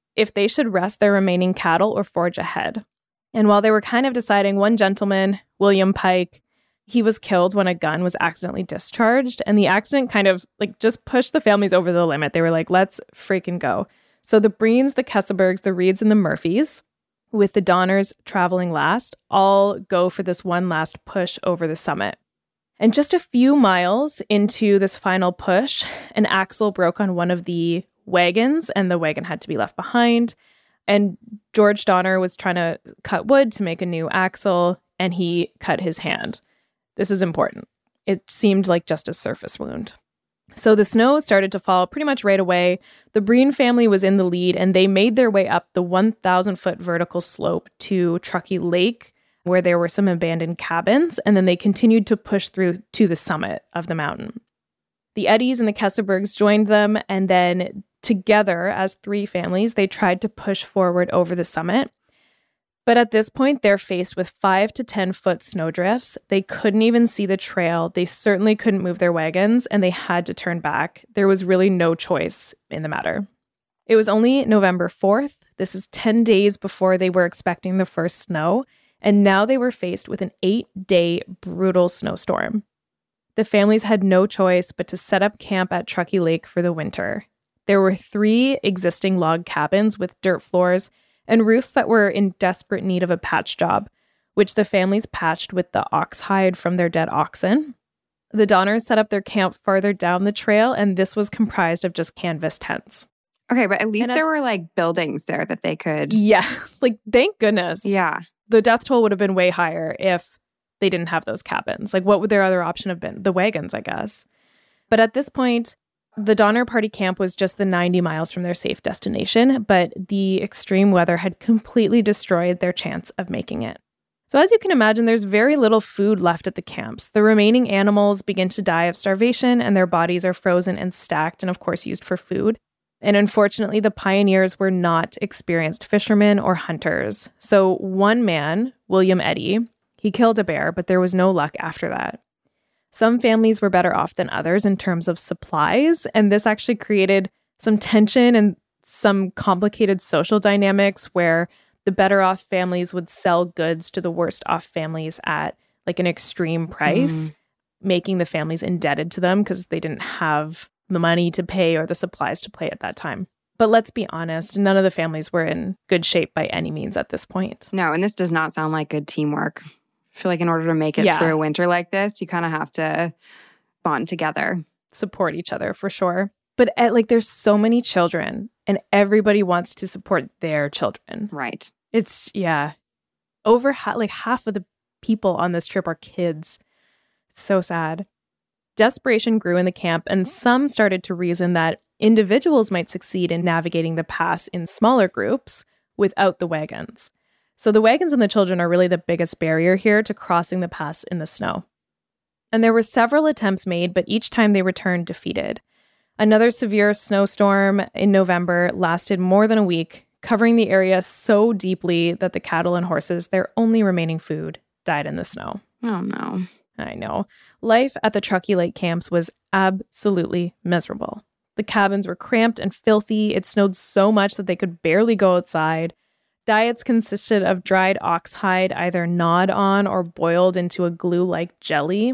if they should rest their remaining cattle or forge ahead. And while they were kind of deciding, one gentleman, William Pike, he was killed when a gun was accidentally discharged. And the accident kind of like just pushed the families over the limit. They were like, let's freaking go. So the Breens, the Kesebergs, the Reeds, and the Murphys, with the Donners traveling last, all go for this one last push over the summit. And just a few miles into this final push, an axle broke on one of the wagons, and the wagon had to be left behind. And George Donner was trying to cut wood to make a new axle, and he cut his hand. This is important. It seemed like just a surface wound. So the snow started to fall pretty much right away. The Breen family was in the lead, and they made their way up the one thousand foot vertical slope to Truckee Lake, where there were some abandoned cabins, and then they continued to push through to the summit of the mountain. The Eddies and the Kesebergs joined them, and then together as three families, they tried to push forward over the summit. But at this point, they're faced with five to ten foot snowdrifts. They couldn't even see the trail. They certainly couldn't move their wagons, and they had to turn back. There was really no choice in the matter. It was only November fourth. This is ten days before they were expecting the first snow, and now they were faced with an eight-day brutal snowstorm. The families had no choice but to set up camp at Truckee Lake for the winter. There were three existing log cabins with dirt floors and roofs that were in desperate need of a patch job, which the families patched with the ox hide from their dead oxen. The Donners set up their camp farther down the trail, and this was comprised of just canvas tents. Okay, but at least And there at- were like buildings there that they could... Yeah, like thank goodness. Yeah. The death toll would have been way higher if they didn't have those cabins. Like, what would their other option have been? The wagons, I guess. But at this point, the Donner Party camp was just the ninety miles from their safe destination, but the extreme weather had completely destroyed their chance of making it. So as you can imagine, there's very little food left at the camps. The remaining animals begin to die of starvation, and their bodies are frozen and stacked and, of course, used for food. And unfortunately, the pioneers were not experienced fishermen or hunters. So one man, William Eddy, he killed a bear, but there was no luck after that. Some families were better off than others in terms of supplies, and this actually created some tension and some complicated social dynamics where the better off families would sell goods to the worst off families at like an extreme price, mm. making the families indebted to them because they didn't have the money to pay or the supplies to pay at that time. But let's be honest, none of the families were in good shape by any means at this point. No, and this does not sound like good teamwork. I feel like in order to make it yeah. through a winter like this, you kind of have to bond together. Support each other for sure. But at, like there's so many children and everybody wants to support their children. Right. It's, yeah. Over ha- like half of the people on this trip are kids. It's so sad. Desperation grew in the camp, and some started to reason that individuals might succeed in navigating the pass in smaller groups without the wagons. So the wagons and the children are really the biggest barrier here to crossing the pass in the snow. And there were several attempts made, but each time they returned defeated. Another severe snowstorm in November lasted more than a week, covering the area so deeply that the cattle and horses, their only remaining food, died in the snow. Oh, no. I know. Life at the Truckee Lake camps was absolutely miserable. The cabins were cramped and filthy. It snowed so much that they could barely go outside. Diets consisted of dried ox hide, either gnawed on or boiled into a glue-like jelly.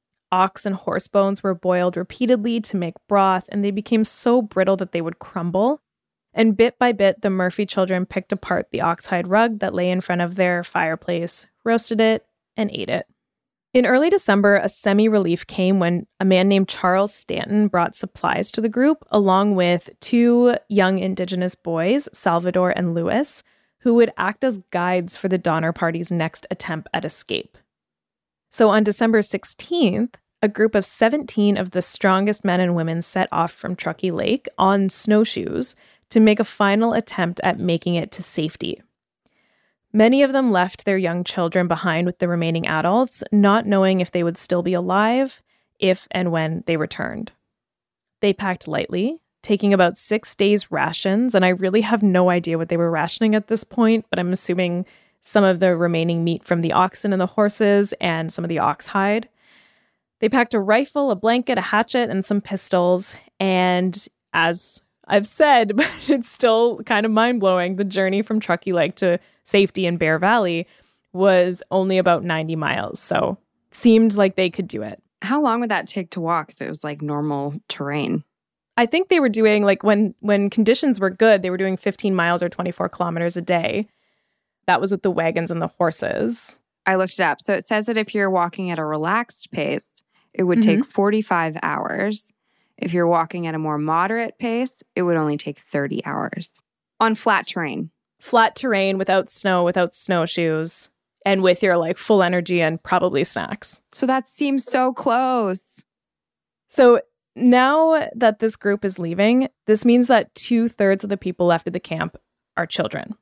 Ox and horse bones were boiled repeatedly to make broth, and they became so brittle that they would crumble. And bit by bit, the Murphy children picked apart the oxhide rug that lay in front of their fireplace, roasted it, and ate it. In early December, a semi-relief came when a man named Charles Stanton brought supplies to the group, along with two young Indigenous boys, Salvador and Louis, who would act as guides for the Donner Party's next attempt at escape. So on December sixteenth, a group of seventeen of the strongest men and women set off from Truckee Lake on snowshoes to make a final attempt at making it to safety. Many of them left their young children behind with the remaining adults, not knowing if they would still be alive, if and when they returned. They packed lightly, taking about six days' rations, and I really have no idea what they were rationing at this point, but I'm assuming some of the remaining meat from the oxen and the horses and some of the ox hide. They packed a rifle, a blanket, a hatchet, and some pistols, and as I've said, but it's still kind of mind-blowing. The journey from Truckee Lake to safety in Bear Valley was only about ninety miles. So it seemed like they could do it. How long would that take to walk if it was like normal terrain? I think they were doing, like, when when conditions were good, they were doing fifteen miles or twenty-four kilometers a day. That was with the wagons and the horses. I looked it up. So it says that if you're walking at a relaxed pace, it would Mm-hmm. take forty-five hours. If you're walking at a more moderate pace, it would only take thirty hours on flat terrain. Flat terrain without snow, without snowshoes, and with your, like, full energy and probably snacks. So that seems so close. So now that this group is leaving, this means that two-thirds of the people left at the camp are children.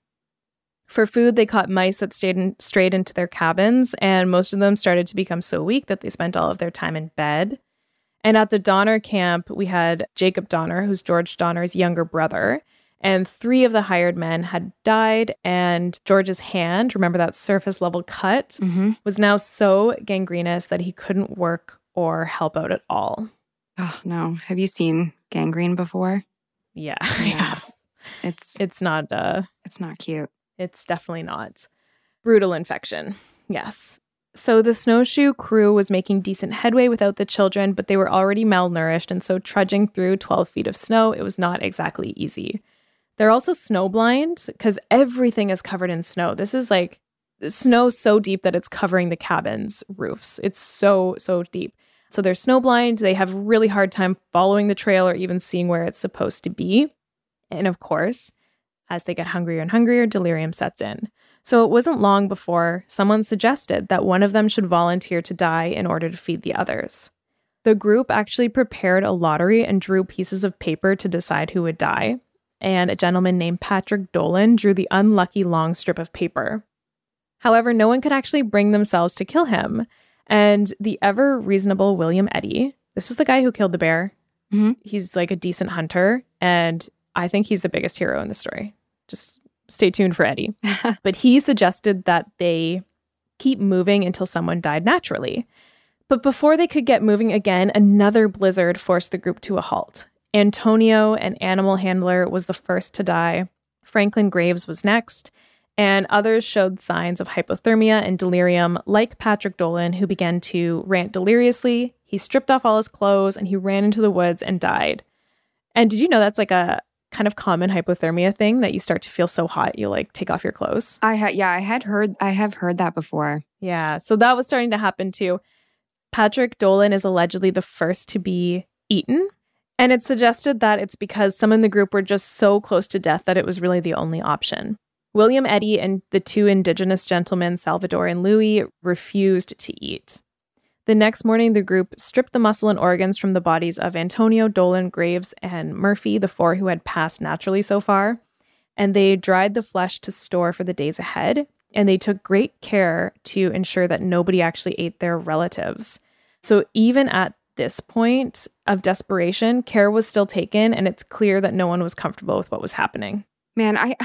For food, they caught mice that stayed in, strayed into their cabins, and most of them started to become so weak that they spent all of their time in bed. And at the Donner camp, we had Jacob Donner, who's George Donner's younger brother, and three of the hired men had died, and George's hand, remember that surface level cut, Mm-hmm. was now so gangrenous that he couldn't work or help out at all. Oh, no. Have you seen gangrene before? Yeah, Yeah. It's It's not, uh, it's not cute. it's definitely not. Brutal infection, yes. So the snowshoe crew was making decent headway without the children, but they were already malnourished, and so trudging through twelve feet of snow, it was not exactly easy. They're also snowblind because everything is covered in snow. This is like snow so deep that it's covering the cabin's roofs. It's so, so deep. So they're snowblind. They have a really hard time following the trail or even seeing where it's supposed to be. And of course, as they get hungrier and hungrier, delirium sets in. So it wasn't long before someone suggested that one of them should volunteer to die in order to feed the others. The group actually prepared a lottery and drew pieces of paper to decide who would die. And a gentleman named Patrick Dolan drew the unlucky long strip of paper. However, no one could actually bring themselves to kill him. And the ever reasonable William Eddy, this is the guy who killed the bear. Mm-hmm. He's like a decent hunter, and I think he's the biggest hero in the story. Just stay tuned for Eddy. But he suggested that they keep moving until someone died naturally. But before they could get moving again, another blizzard forced the group to a halt. Antonio, an animal handler, was the first to die. Franklin Graves was next. And others showed signs of hypothermia and delirium, like Patrick Dolan, who began to rant deliriously. He stripped off all his clothes and he ran into the woods and died. And did you know that's like a kind of common hypothermia thing, that you start to feel so hot you like take off your clothes? I had yeah, I had heard I have heard that before. Yeah, so that was starting to happen too. Patrick Dolan is allegedly the first to be eaten, and it's suggested that it's because some in the group were just so close to death that it was really the only option. William Eddy and the two indigenous gentlemen, Salvador and Louis, refused to eat. The next morning, the group stripped the muscle and organs from the bodies of Antonio, Dolan, Graves, and Murphy, the four who had passed naturally so far, and they dried the flesh to store for the days ahead, and they took great care to ensure that nobody actually ate their relatives. So even at this point of desperation, care was still taken, and it's clear that no one was comfortable with what was happening. Man, I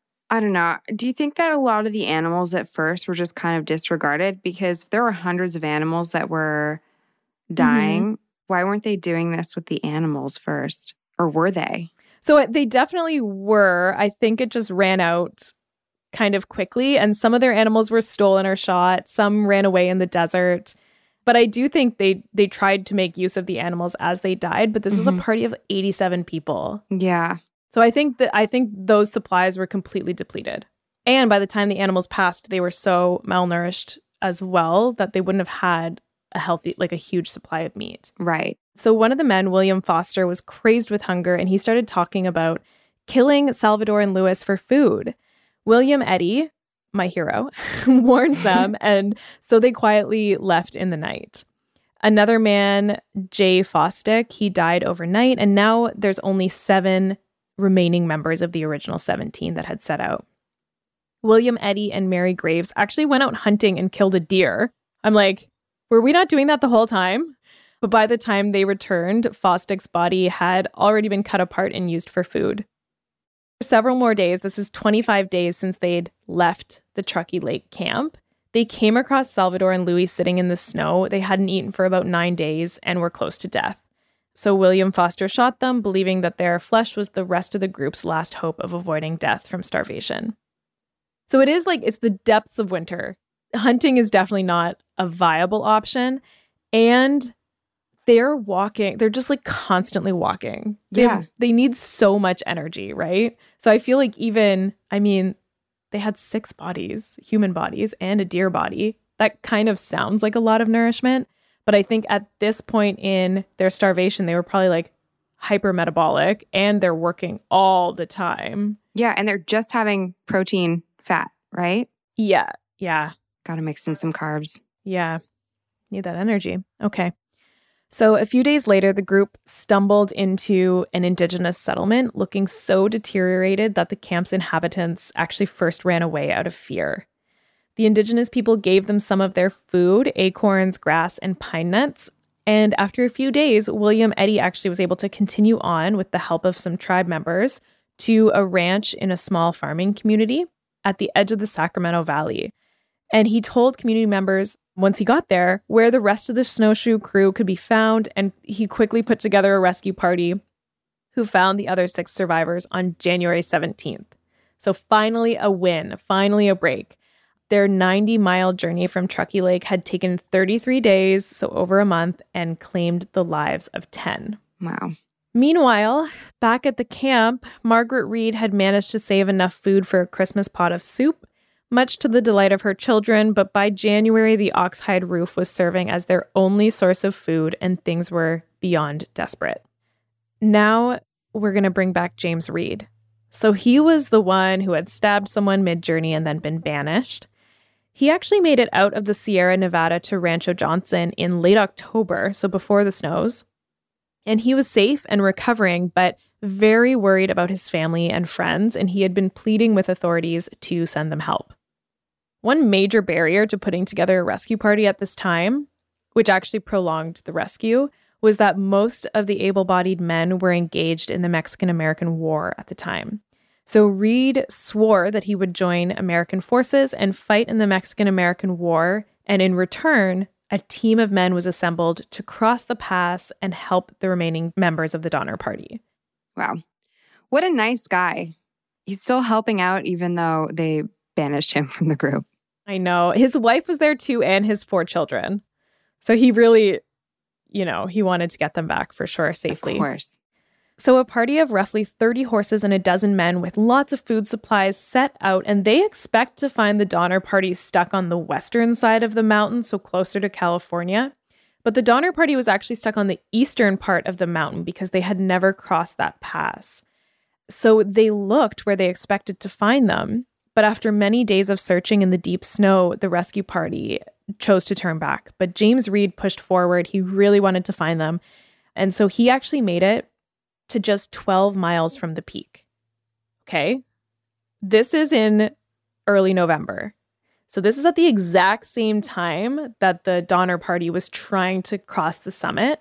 I don't know. Do you think that a lot of the animals at first were just kind of disregarded? Because if there were hundreds of animals that were dying, mm-hmm. why weren't they doing this with the animals first? Or were they? So they definitely were. I think it just ran out kind of quickly, and some of their animals were stolen or shot. Some ran away in the desert. But I do think they they tried to make use of the animals as they died, but this mm-hmm. is a party of eighty-seven people. Yeah. So I think that I think those supplies were completely depleted. And by the time the animals passed, they were so malnourished as well that they wouldn't have had a healthy, like a huge supply of meat. Right. So one of the men, William Foster, was crazed with hunger, and he started talking about killing Salvador and Louis for food. William Eddy, my hero, warned them, and so they quietly left in the night. Another man, Jay Fosdick, he died overnight, and now there's only seven remaining members of the original seventeen that had set out. William Eddy and Mary Graves actually went out hunting and killed a deer. I'm like, were we not doing that the whole time? But by the time they returned, Fosdick's body had already been cut apart and used for food. For several more days, this is twenty-five days since they'd left the Truckee Lake camp, they came across Salvador and Louis sitting in the snow. They hadn't eaten for about nine days and were close to death. So William Foster shot them, believing that their flesh was the rest of the group's last hope of avoiding death from starvation. So it is like, it's the depths of winter. Hunting is definitely not a viable option. And they're walking, they're just like constantly walking. They, Yeah. They need so much energy, right? So I feel like even, I mean, they had six bodies, human bodies, and a deer body. That kind of sounds like a lot of nourishment. But I think at this point in their starvation, they were probably like hypermetabolic and they're working all the time. Yeah, and they're just having protein, fat, right? Yeah, yeah, Got to mix in some carbs. yeah. Need that energy. Okay. So a few days later, the group stumbled into an indigenous settlement looking so deteriorated that the camp's inhabitants actually first ran away out of fear. The indigenous people gave them some of their food, acorns, grass, and pine nuts. And after a few days, William Eddy actually was able to continue on with the help of some tribe members to a ranch in a small farming community at the edge of the Sacramento Valley. And he told community members, once he got there, where the rest of the snowshoe crew could be found, and he quickly put together a rescue party who found the other six survivors on January seventeenth. So finally a win, finally a break. Their ninety-mile journey from Truckee Lake had taken thirty-three days, so over a month, and claimed the lives of ten. Wow. Meanwhile, back at the camp, Margaret Reed had managed to save enough food for a Christmas pot of soup, much to the delight of her children, but by January, the oxhide roof was serving as their only source of food, and things were beyond desperate. Now, we're going to bring back James Reed. So he was the one who had stabbed someone mid-journey and then been banished. He actually made it out of the Sierra Nevada to Rancho Johnson in late October, so before the snows. And he was safe and recovering, but very worried about his family and friends, and he had been pleading with authorities to send them help. One major barrier to putting together a rescue party at this time, which actually prolonged the rescue, was that most of the able-bodied men were engaged in the Mexican-American War at the time. So Reed swore that he would join American forces and fight in the Mexican-American War, and in return, a team of men was assembled to cross the pass and help the remaining members of the Donner Party. Wow. What a nice guy. He's still helping out even though they banished him from the group. I know. His wife was there too, and his four children. So he really, you know, he wanted to get them back for sure safely. Of course. So a party of roughly thirty horses and a dozen men with lots of food supplies set out, and they expect to find the Donner Party stuck on the western side of the mountain, so closer to California. But the Donner Party was actually stuck on the eastern part of the mountain because they had never crossed that pass. So they looked where they expected to find them, but after many days of searching in the deep snow, the rescue party chose to turn back. But James Reed pushed forward. He really wanted to find them. And so he actually made it to just twelve miles from the peak. Okay? This is in early November. So this is at the exact same time that the Donner Party was trying to cross the summit.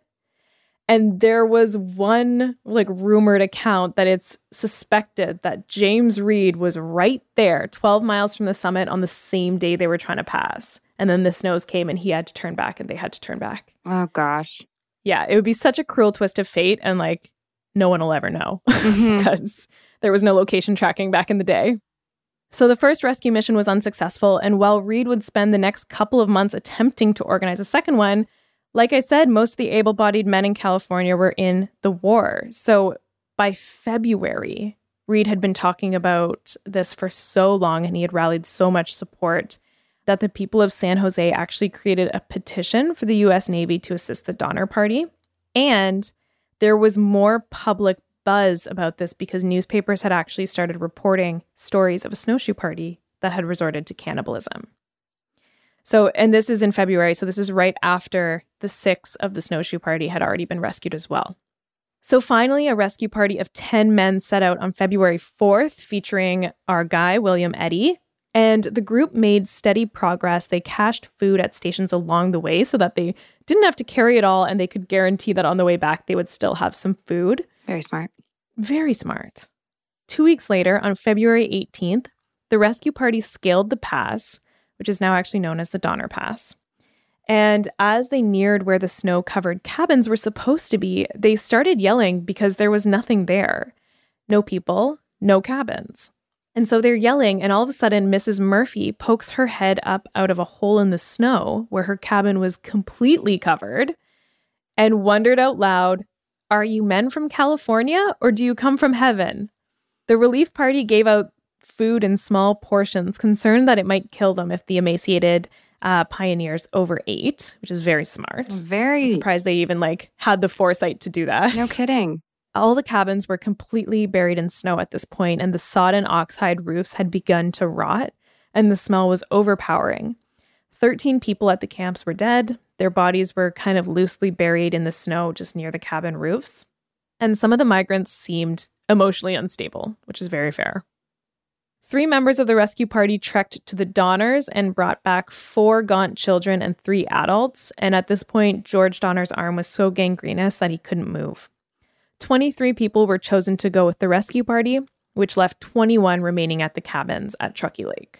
And there was one like rumored account that it's suspected that James Reed was right there, twelve miles from the summit on the same day they were trying to pass. And then the snows came and he had to turn back and they had to turn back. Oh, gosh. Yeah, it would be such a cruel twist of fate, and like no one will ever know Mhm. because there was no location tracking back in the day. So the first rescue mission was unsuccessful, and while Reed would spend the next couple of months attempting to organize a second one, like I said, most of the able-bodied men in California were in the war. So by February, Reed had been talking about this for so long, and he had rallied so much support that the people of San Jose actually created a petition for the U S Navy to assist the Donner Party. And there was more public buzz about this because newspapers had actually started reporting stories of a snowshoe party that had resorted to cannibalism. So, and this is in February, so this is right after the six of the snowshoe party had already been rescued as well. So finally, a rescue party of ten men set out on February fourth, featuring our guy, William Eddy. And the group made steady progress. They cached food at stations along the way so that they didn't have to carry it all, and they could guarantee that on the way back, they would still have some food. Very smart. Very smart. Two weeks later, on February eighteenth, the rescue party scaled the pass, which is now actually known as the Donner Pass. And as they neared where the snow-covered cabins were supposed to be, they started yelling because there was nothing there. No people, no cabins. And so they're yelling, and all of a sudden, Missus Murphy pokes her head up out of a hole in the snow where her cabin was completely covered and wondered out loud, "Are you men from California, or do you come from heaven?" The relief party gave out food in small portions, concerned that it might kill them if the emaciated uh, pioneers overate, which is very smart. Very. I'm surprised they even like had the foresight to do that. No kidding. All the cabins were completely buried in snow at this point, and the sodden oxhide roofs had begun to rot, and the smell was overpowering. Thirteen people at the camps were dead. Their bodies were kind of loosely buried in the snow just near the cabin roofs. And some of the migrants seemed emotionally unstable, which is very fair. Three members of the rescue party trekked to the Donners and brought back four gaunt children and three adults. And at this point, George Donner's arm was so gangrenous that he couldn't move. twenty-three people were chosen to go with the rescue party, which left twenty-one remaining at the cabins at Truckee Lake.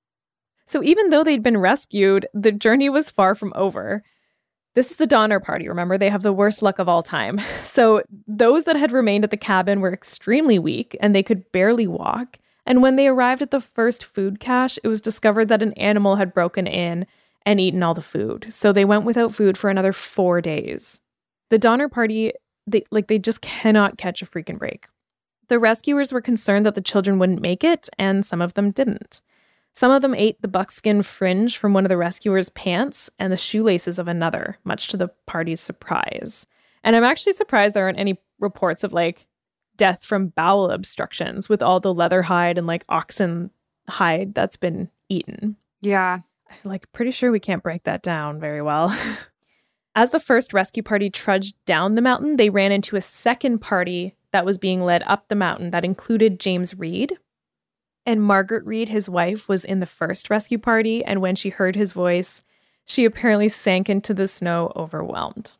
So even though they'd been rescued, the journey was far from over. This is the Donner Party, remember? They have the worst luck of all time. So those that had remained at the cabin were extremely weak, and they could barely walk. And when they arrived at the first food cache, it was discovered that an animal had broken in and eaten all the food. So they went without food for another four days. The Donner Party, they like they just cannot catch a freaking break. The rescuers were concerned that the children wouldn't make it, and some of them didn't. Some of them ate the buckskin fringe from one of the rescuers' pants and the shoelaces of another, much to the party's surprise. And I'm actually surprised there aren't any reports of like death from bowel obstructions with all the leather hide and like oxen hide that's been eaten. Yeah. I'm like pretty sure we can't break that down very well. As the first rescue party trudged down the mountain, they ran into a second party that was being led up the mountain that included James Reed. And Margaret Reed, his wife, was in the first rescue party, and when she heard his voice, she apparently sank into the snow overwhelmed.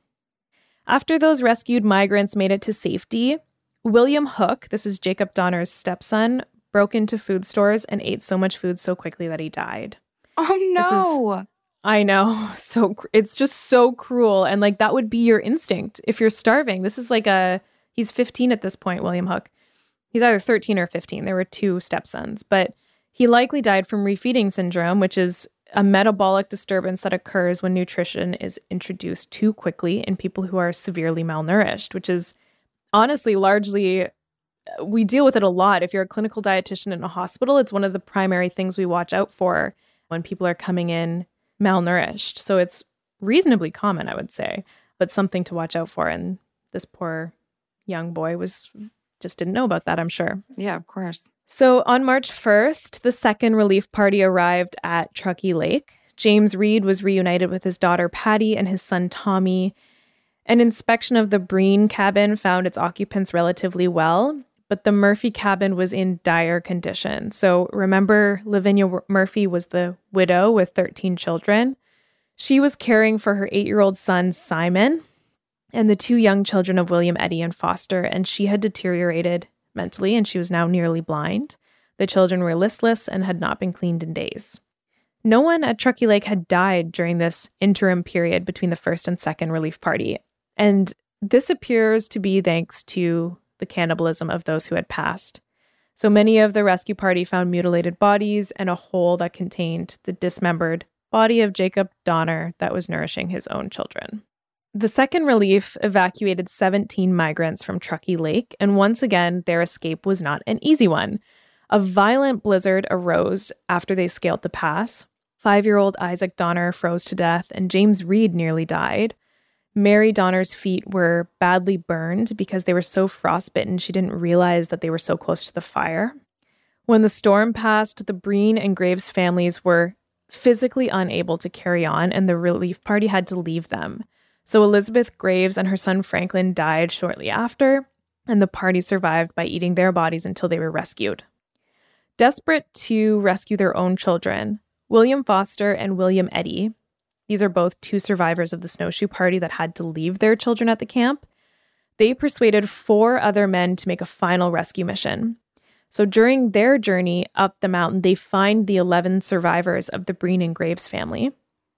After those rescued migrants made it to safety, William Hook, this is Jacob Donner's stepson, broke into food stores and ate so much food so quickly that he died. Oh, no. Is, I know. So it's just so cruel. And like that would be your instinct if you're starving. This is like a, he's fifteen at this point, William Hook. He's either thirteen or fifteen. There were two stepsons, but he likely died from refeeding syndrome, which is a metabolic disturbance that occurs when nutrition is introduced too quickly in people who are severely malnourished, which is honestly largely, we deal with it a lot. If you're a clinical dietitian in a hospital, it's one of the primary things we watch out for when people are coming in malnourished. So it's reasonably common, I would say, but something to watch out for. And this poor young boy was just didn't know about that, I'm sure. Yeah, of course. So on March first, the second relief party arrived at Truckee Lake. James Reed was reunited with his daughter Patty and his son Tommy. An inspection of the Breen cabin found its occupants relatively well, but the Murphy cabin was in dire condition. So remember, Lavinia Murphy was the widow with thirteen children. She was caring for her eight-year-old son, Simon, and the two young children of William Eddy and Foster, and she had deteriorated mentally, and she was now nearly blind. The children were listless and had not been cleaned in days. No one at Truckee Lake had died during this interim period between the first and second relief party, and this appears to be thanks to the cannibalism of those who had passed. So many of the rescue party found mutilated bodies and a hole that contained the dismembered body of Jacob Donner that was nourishing his own children. The second relief evacuated seventeen migrants from Truckee Lake, and once again, their escape was not an easy one. A violent blizzard arose after they scaled the pass. Five-year-old Isaac Donner froze to death, and James Reed nearly died. Mary Donner's feet were badly burned because they were so frostbitten she didn't realize that they were so close to the fire. When the storm passed, the Breen and Graves families were physically unable to carry on, and the relief party had to leave them. So Elizabeth Graves and her son Franklin died shortly after, and the party survived by eating their bodies until they were rescued. Desperate to rescue their own children, William Foster and William Eddy, these are both two survivors of the snowshoe party that had to leave their children at the camp, they persuaded four other men to make a final rescue mission. So during their journey up the mountain, they find the eleven survivors of the Breen and Graves family.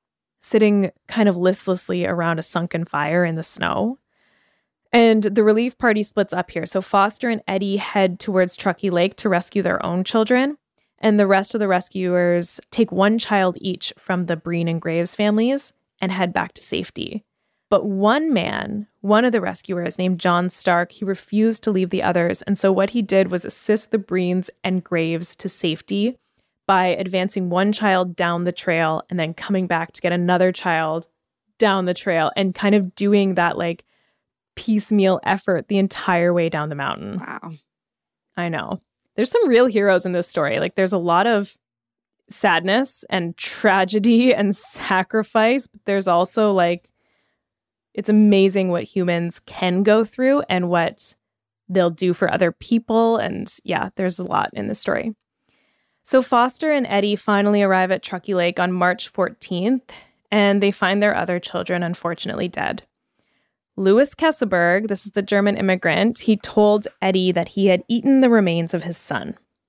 sitting kind of listlessly around a sunken fire in the snow. And the relief party splits up here. So Foster and Eddie head towards Truckee Lake to rescue their own children. And the rest of the rescuers take one child each from the Breen and Graves families and head back to safety. But one man, one of the rescuers named John Stark, he refused to leave the others. And so what he did was assist the Breens and Graves to safety by advancing one child down the trail and then coming back to get another child down the trail and kind of doing that like piecemeal effort the entire way down the mountain. Wow. I know. There's some real heroes in this story. Like there's a lot of sadness and tragedy and sacrifice, but there's also like, it's amazing what humans can go through and what they'll do for other people. And yeah, there's a lot in this story. So Foster and Eddie finally arrive at Truckee Lake on March fourteenth, and they find their other children unfortunately dead. Louis Keseberg, this is the German immigrant, he told Eddie that he had eaten the remains of his son.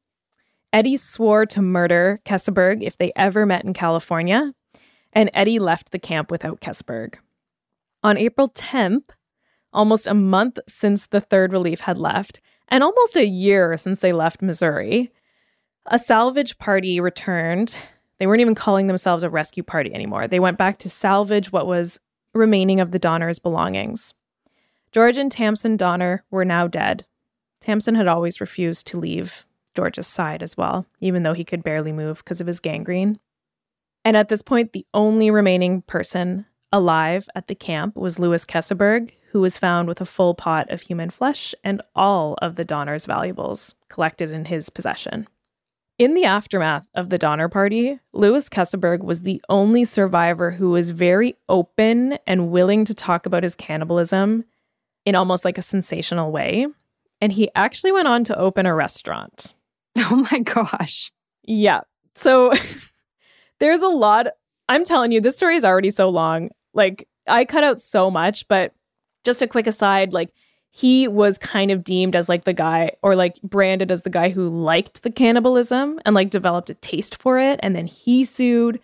Eddie swore to murder Keseberg if they ever met in California, and Eddie left the camp without Keseberg. On April tenth, almost a month since the third relief had left, and almost a year since they left Missouri, a salvage party returned. They weren't even calling themselves a rescue party anymore. They went back to salvage what was remaining of the Donners' belongings. George and Tamsen Donner were now dead. Tamsen had always refused to leave George's side as well, even though he could barely move because of his gangrene. And at this point, the only remaining person alive at the camp was Louis Keseberg, who was found with a full pot of human flesh and all of the Donners' valuables collected in his possession. In the aftermath of the Donner Party, Louis Keseberg was the only survivor who was very open and willing to talk about his cannibalism in almost like a sensational way. And he actually went on to open a restaurant. Oh my gosh. Yeah. So there's a lot. I'm telling you, this story is already so long. Like, I cut out so much, but just a quick aside, like, he was kind of deemed as like the guy or like branded as the guy who liked the cannibalism and like developed a taste for it. And then he sued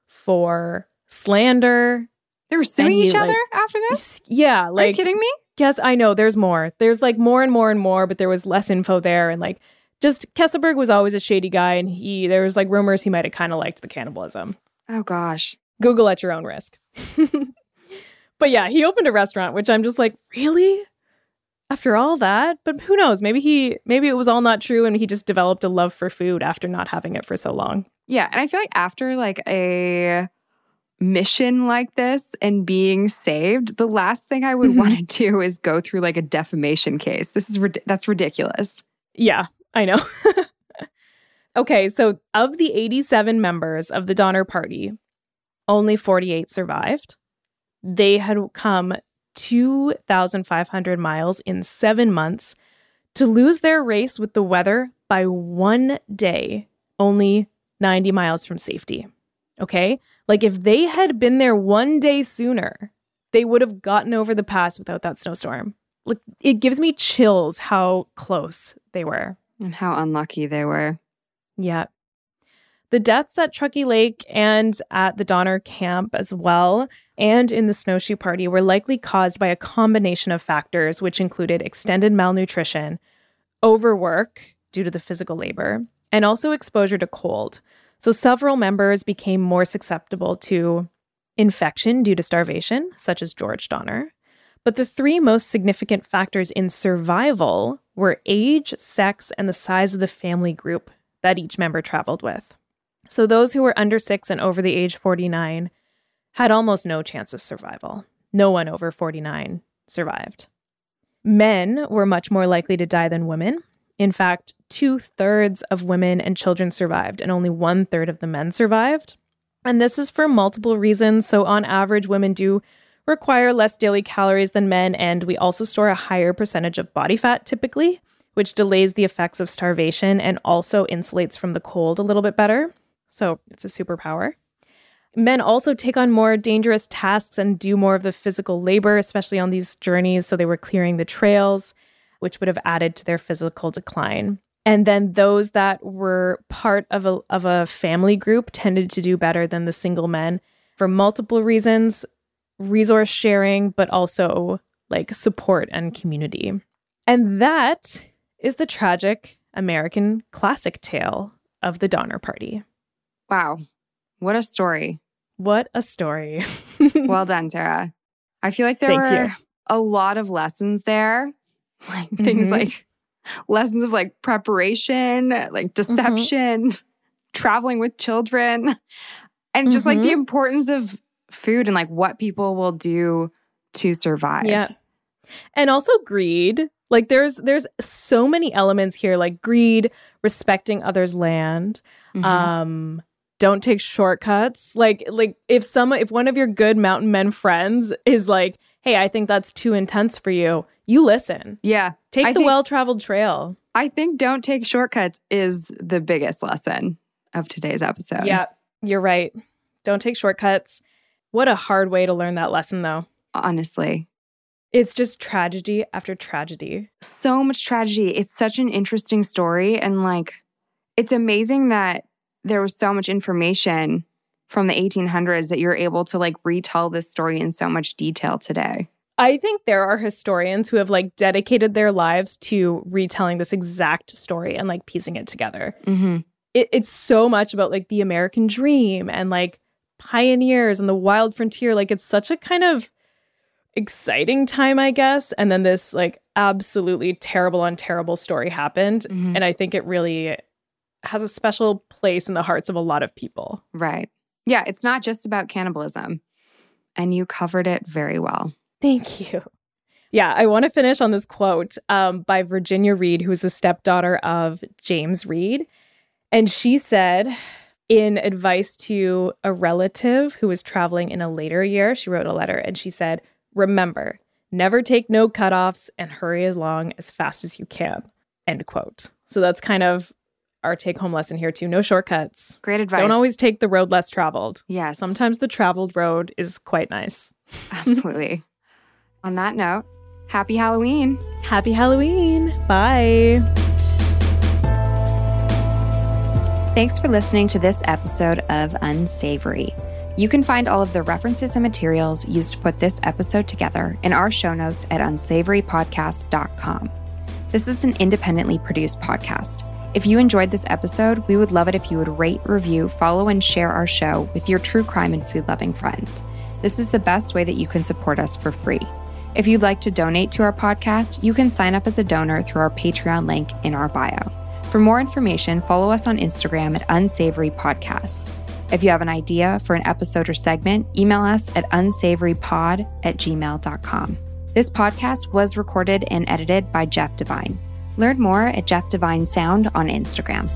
for slander. They were suing he, each other like, after this? Yeah. Like, are you kidding me? Yes, I know. There's more. There's like more and more and more, but there was less info there. And like, just Keseberg was always a shady guy. And he, there was like rumors he might have kind of liked the cannibalism. Oh gosh. Google at your own risk. But yeah, he opened a restaurant, which I'm just like, really? After all that? But who knows? Maybe he, maybe it was all not true and he just developed a love for food after not having it for so long. Yeah. And I feel like after like a mission like this and being saved, the last thing I would mm-hmm. want to do is go through like a defamation case. This is, that's ridiculous. Yeah, I know. Okay. So of the eighty-seven members of the Donner Party, only forty-eight survived. They had come two thousand five hundred miles in seven months to lose their race with the weather by one day, only ninety miles from safety. Okay? Like if they had been there one day sooner, they would have gotten over the pass without that snowstorm. Like it gives me chills how close they were. And how unlucky they were. Yeah. The deaths at Truckee Lake and at the Donner camp as well, and in the snowshoe party, were likely caused by a combination of factors, which included extended malnutrition, overwork due to the physical labor, and also exposure to cold. So several members became more susceptible to infection due to starvation, such as George Donner. But the three most significant factors in survival were age, sex, and the size of the family group that each member traveled with. So those who were under six and over the age forty-nine had almost no chance of survival. No one over forty-nine survived. Men were much more likely to die than women. In fact, two-thirds of women and children survived, and only one-third of the men survived. And this is for multiple reasons. So on average, women do require less daily calories than men, and we also store a higher percentage of body fat typically, which delays the effects of starvation and also insulates from the cold a little bit better. So it's a superpower. Men also take on more dangerous tasks and do more of the physical labor, especially on these journeys. So they were clearing the trails, which would have added to their physical decline. And then those that were part of a of a family group tended to do better than the single men. for multiple reasons, resource sharing, but also like support and community. And that is the tragic American classic tale of the Donner Party. Wow. What a story. What a story. Well done, Sarah. I feel like there Thank were you. a lot of lessons there. Like things Mm-hmm. like lessons of like preparation, like deception, mm-hmm. traveling with children, and just mm-hmm. like the importance of food and like what people will do to survive. Yeah. And also greed. Like there's there's so many elements here, like greed, respecting others' land, mm-hmm. um, don't take shortcuts. Like like if some if one of your good mountain men friends is like, hey, I think that's too intense for you, you listen. Yeah. Take I the think, well-traveled trail. I think don't take shortcuts is the biggest lesson of today's episode. Yeah, you're right. Don't take shortcuts. What a hard way to learn that lesson, though. Honestly. It's just tragedy after tragedy. So much tragedy. It's such an interesting story. And like, it's amazing that there was so much information from the eighteen hundreds that you're able to like retell this story in so much detail today. I think there are historians who have like dedicated their lives to retelling this exact story and like piecing it together. Mm-hmm. It, it's so much about like the American dream and like pioneers and the wild frontier. Like it's such a kind of exciting time, I guess. And then this like absolutely terrible and terrible story happened. Mm-hmm. And I think it really has a special place in the hearts of a lot of people. Right. Yeah, it's not just about cannibalism. And you covered it very well. Thank you. Yeah, I want to finish on this quote um, by Virginia Reed, who is the stepdaughter of James Reed. And she said, in advice to a relative who was traveling in a later year, she wrote a letter and she said, remember, never take no cutoffs and hurry along as fast as you can, end quote. So that's kind of our take-home lesson here too. No shortcuts. Great advice. Don't always take the road less traveled. Yes. Sometimes the traveled road is quite nice. Absolutely. On that note, happy Halloween. Happy Halloween. Bye. Thanks for listening to this episode of Unsavory. You can find all of the references and materials used to put this episode together in our show notes at unsavory podcast dot com. This is an independently produced podcast. If you enjoyed this episode, we would love it if you would rate, review, follow, and share our show with your true crime and food-loving friends. This is the best way that you can support us for free. If you'd like to donate to our podcast, you can sign up as a donor through our Patreon link in our bio. For more information, follow us on Instagram at Unsavory Podcast. If you have an idea for an episode or segment, email us at unsavorypod at gmail dot com. This podcast was recorded and edited by Jeff Devine. Learn more at Jeff Devine Sound on Instagram.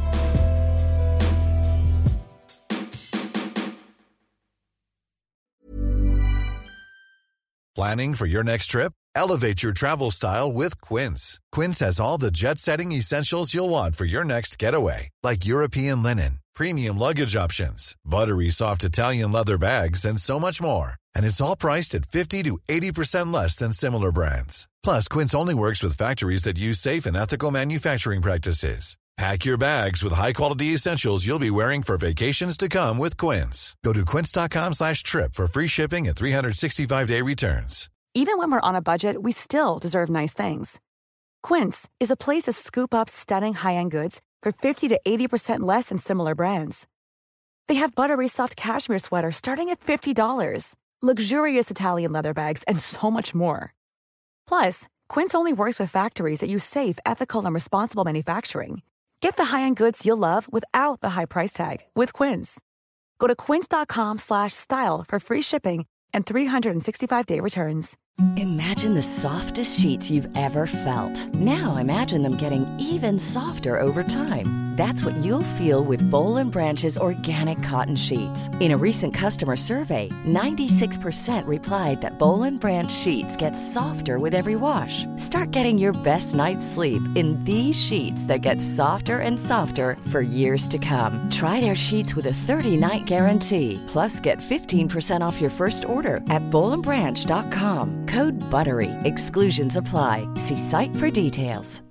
Planning for your next trip? Elevate your travel style with Quince. Quince has all the jet-setting essentials you'll want for your next getaway, like European linen, premium luggage options, buttery soft Italian leather bags, and so much more. And it's all priced at fifty to eighty percent less than similar brands. Plus, Quince only works with factories that use safe and ethical manufacturing practices. Pack your bags with high-quality essentials you'll be wearing for vacations to come with Quince. Go to quince.com slash trip for free shipping and three sixty-five day returns. Even when we're on a budget, we still deserve nice things. Quince is a place to scoop up stunning high-end goods for fifty to eighty percent less than similar brands. They have buttery soft cashmere sweaters starting at fifty dollars, luxurious Italian leather bags, and so much more. Plus, Quince only works with factories that use safe, ethical, and responsible manufacturing. Get the high-end goods you'll love without the high price tag with Quince. Go to quince.com slash style for free shipping and three sixty-five day returns. Imagine the softest sheets you've ever felt. Now imagine them getting even softer over time. That's what you'll feel with Boll and Branch's organic cotton sheets. In a recent customer survey, ninety-six percent replied that Boll and Branch sheets get softer with every wash. Start getting your best night's sleep in these sheets that get softer and softer for years to come. Try their sheets with a thirty night guarantee. Plus, get fifteen percent off your first order at boll and branch dot com. Code BUTTERY. Exclusions apply. See site for details.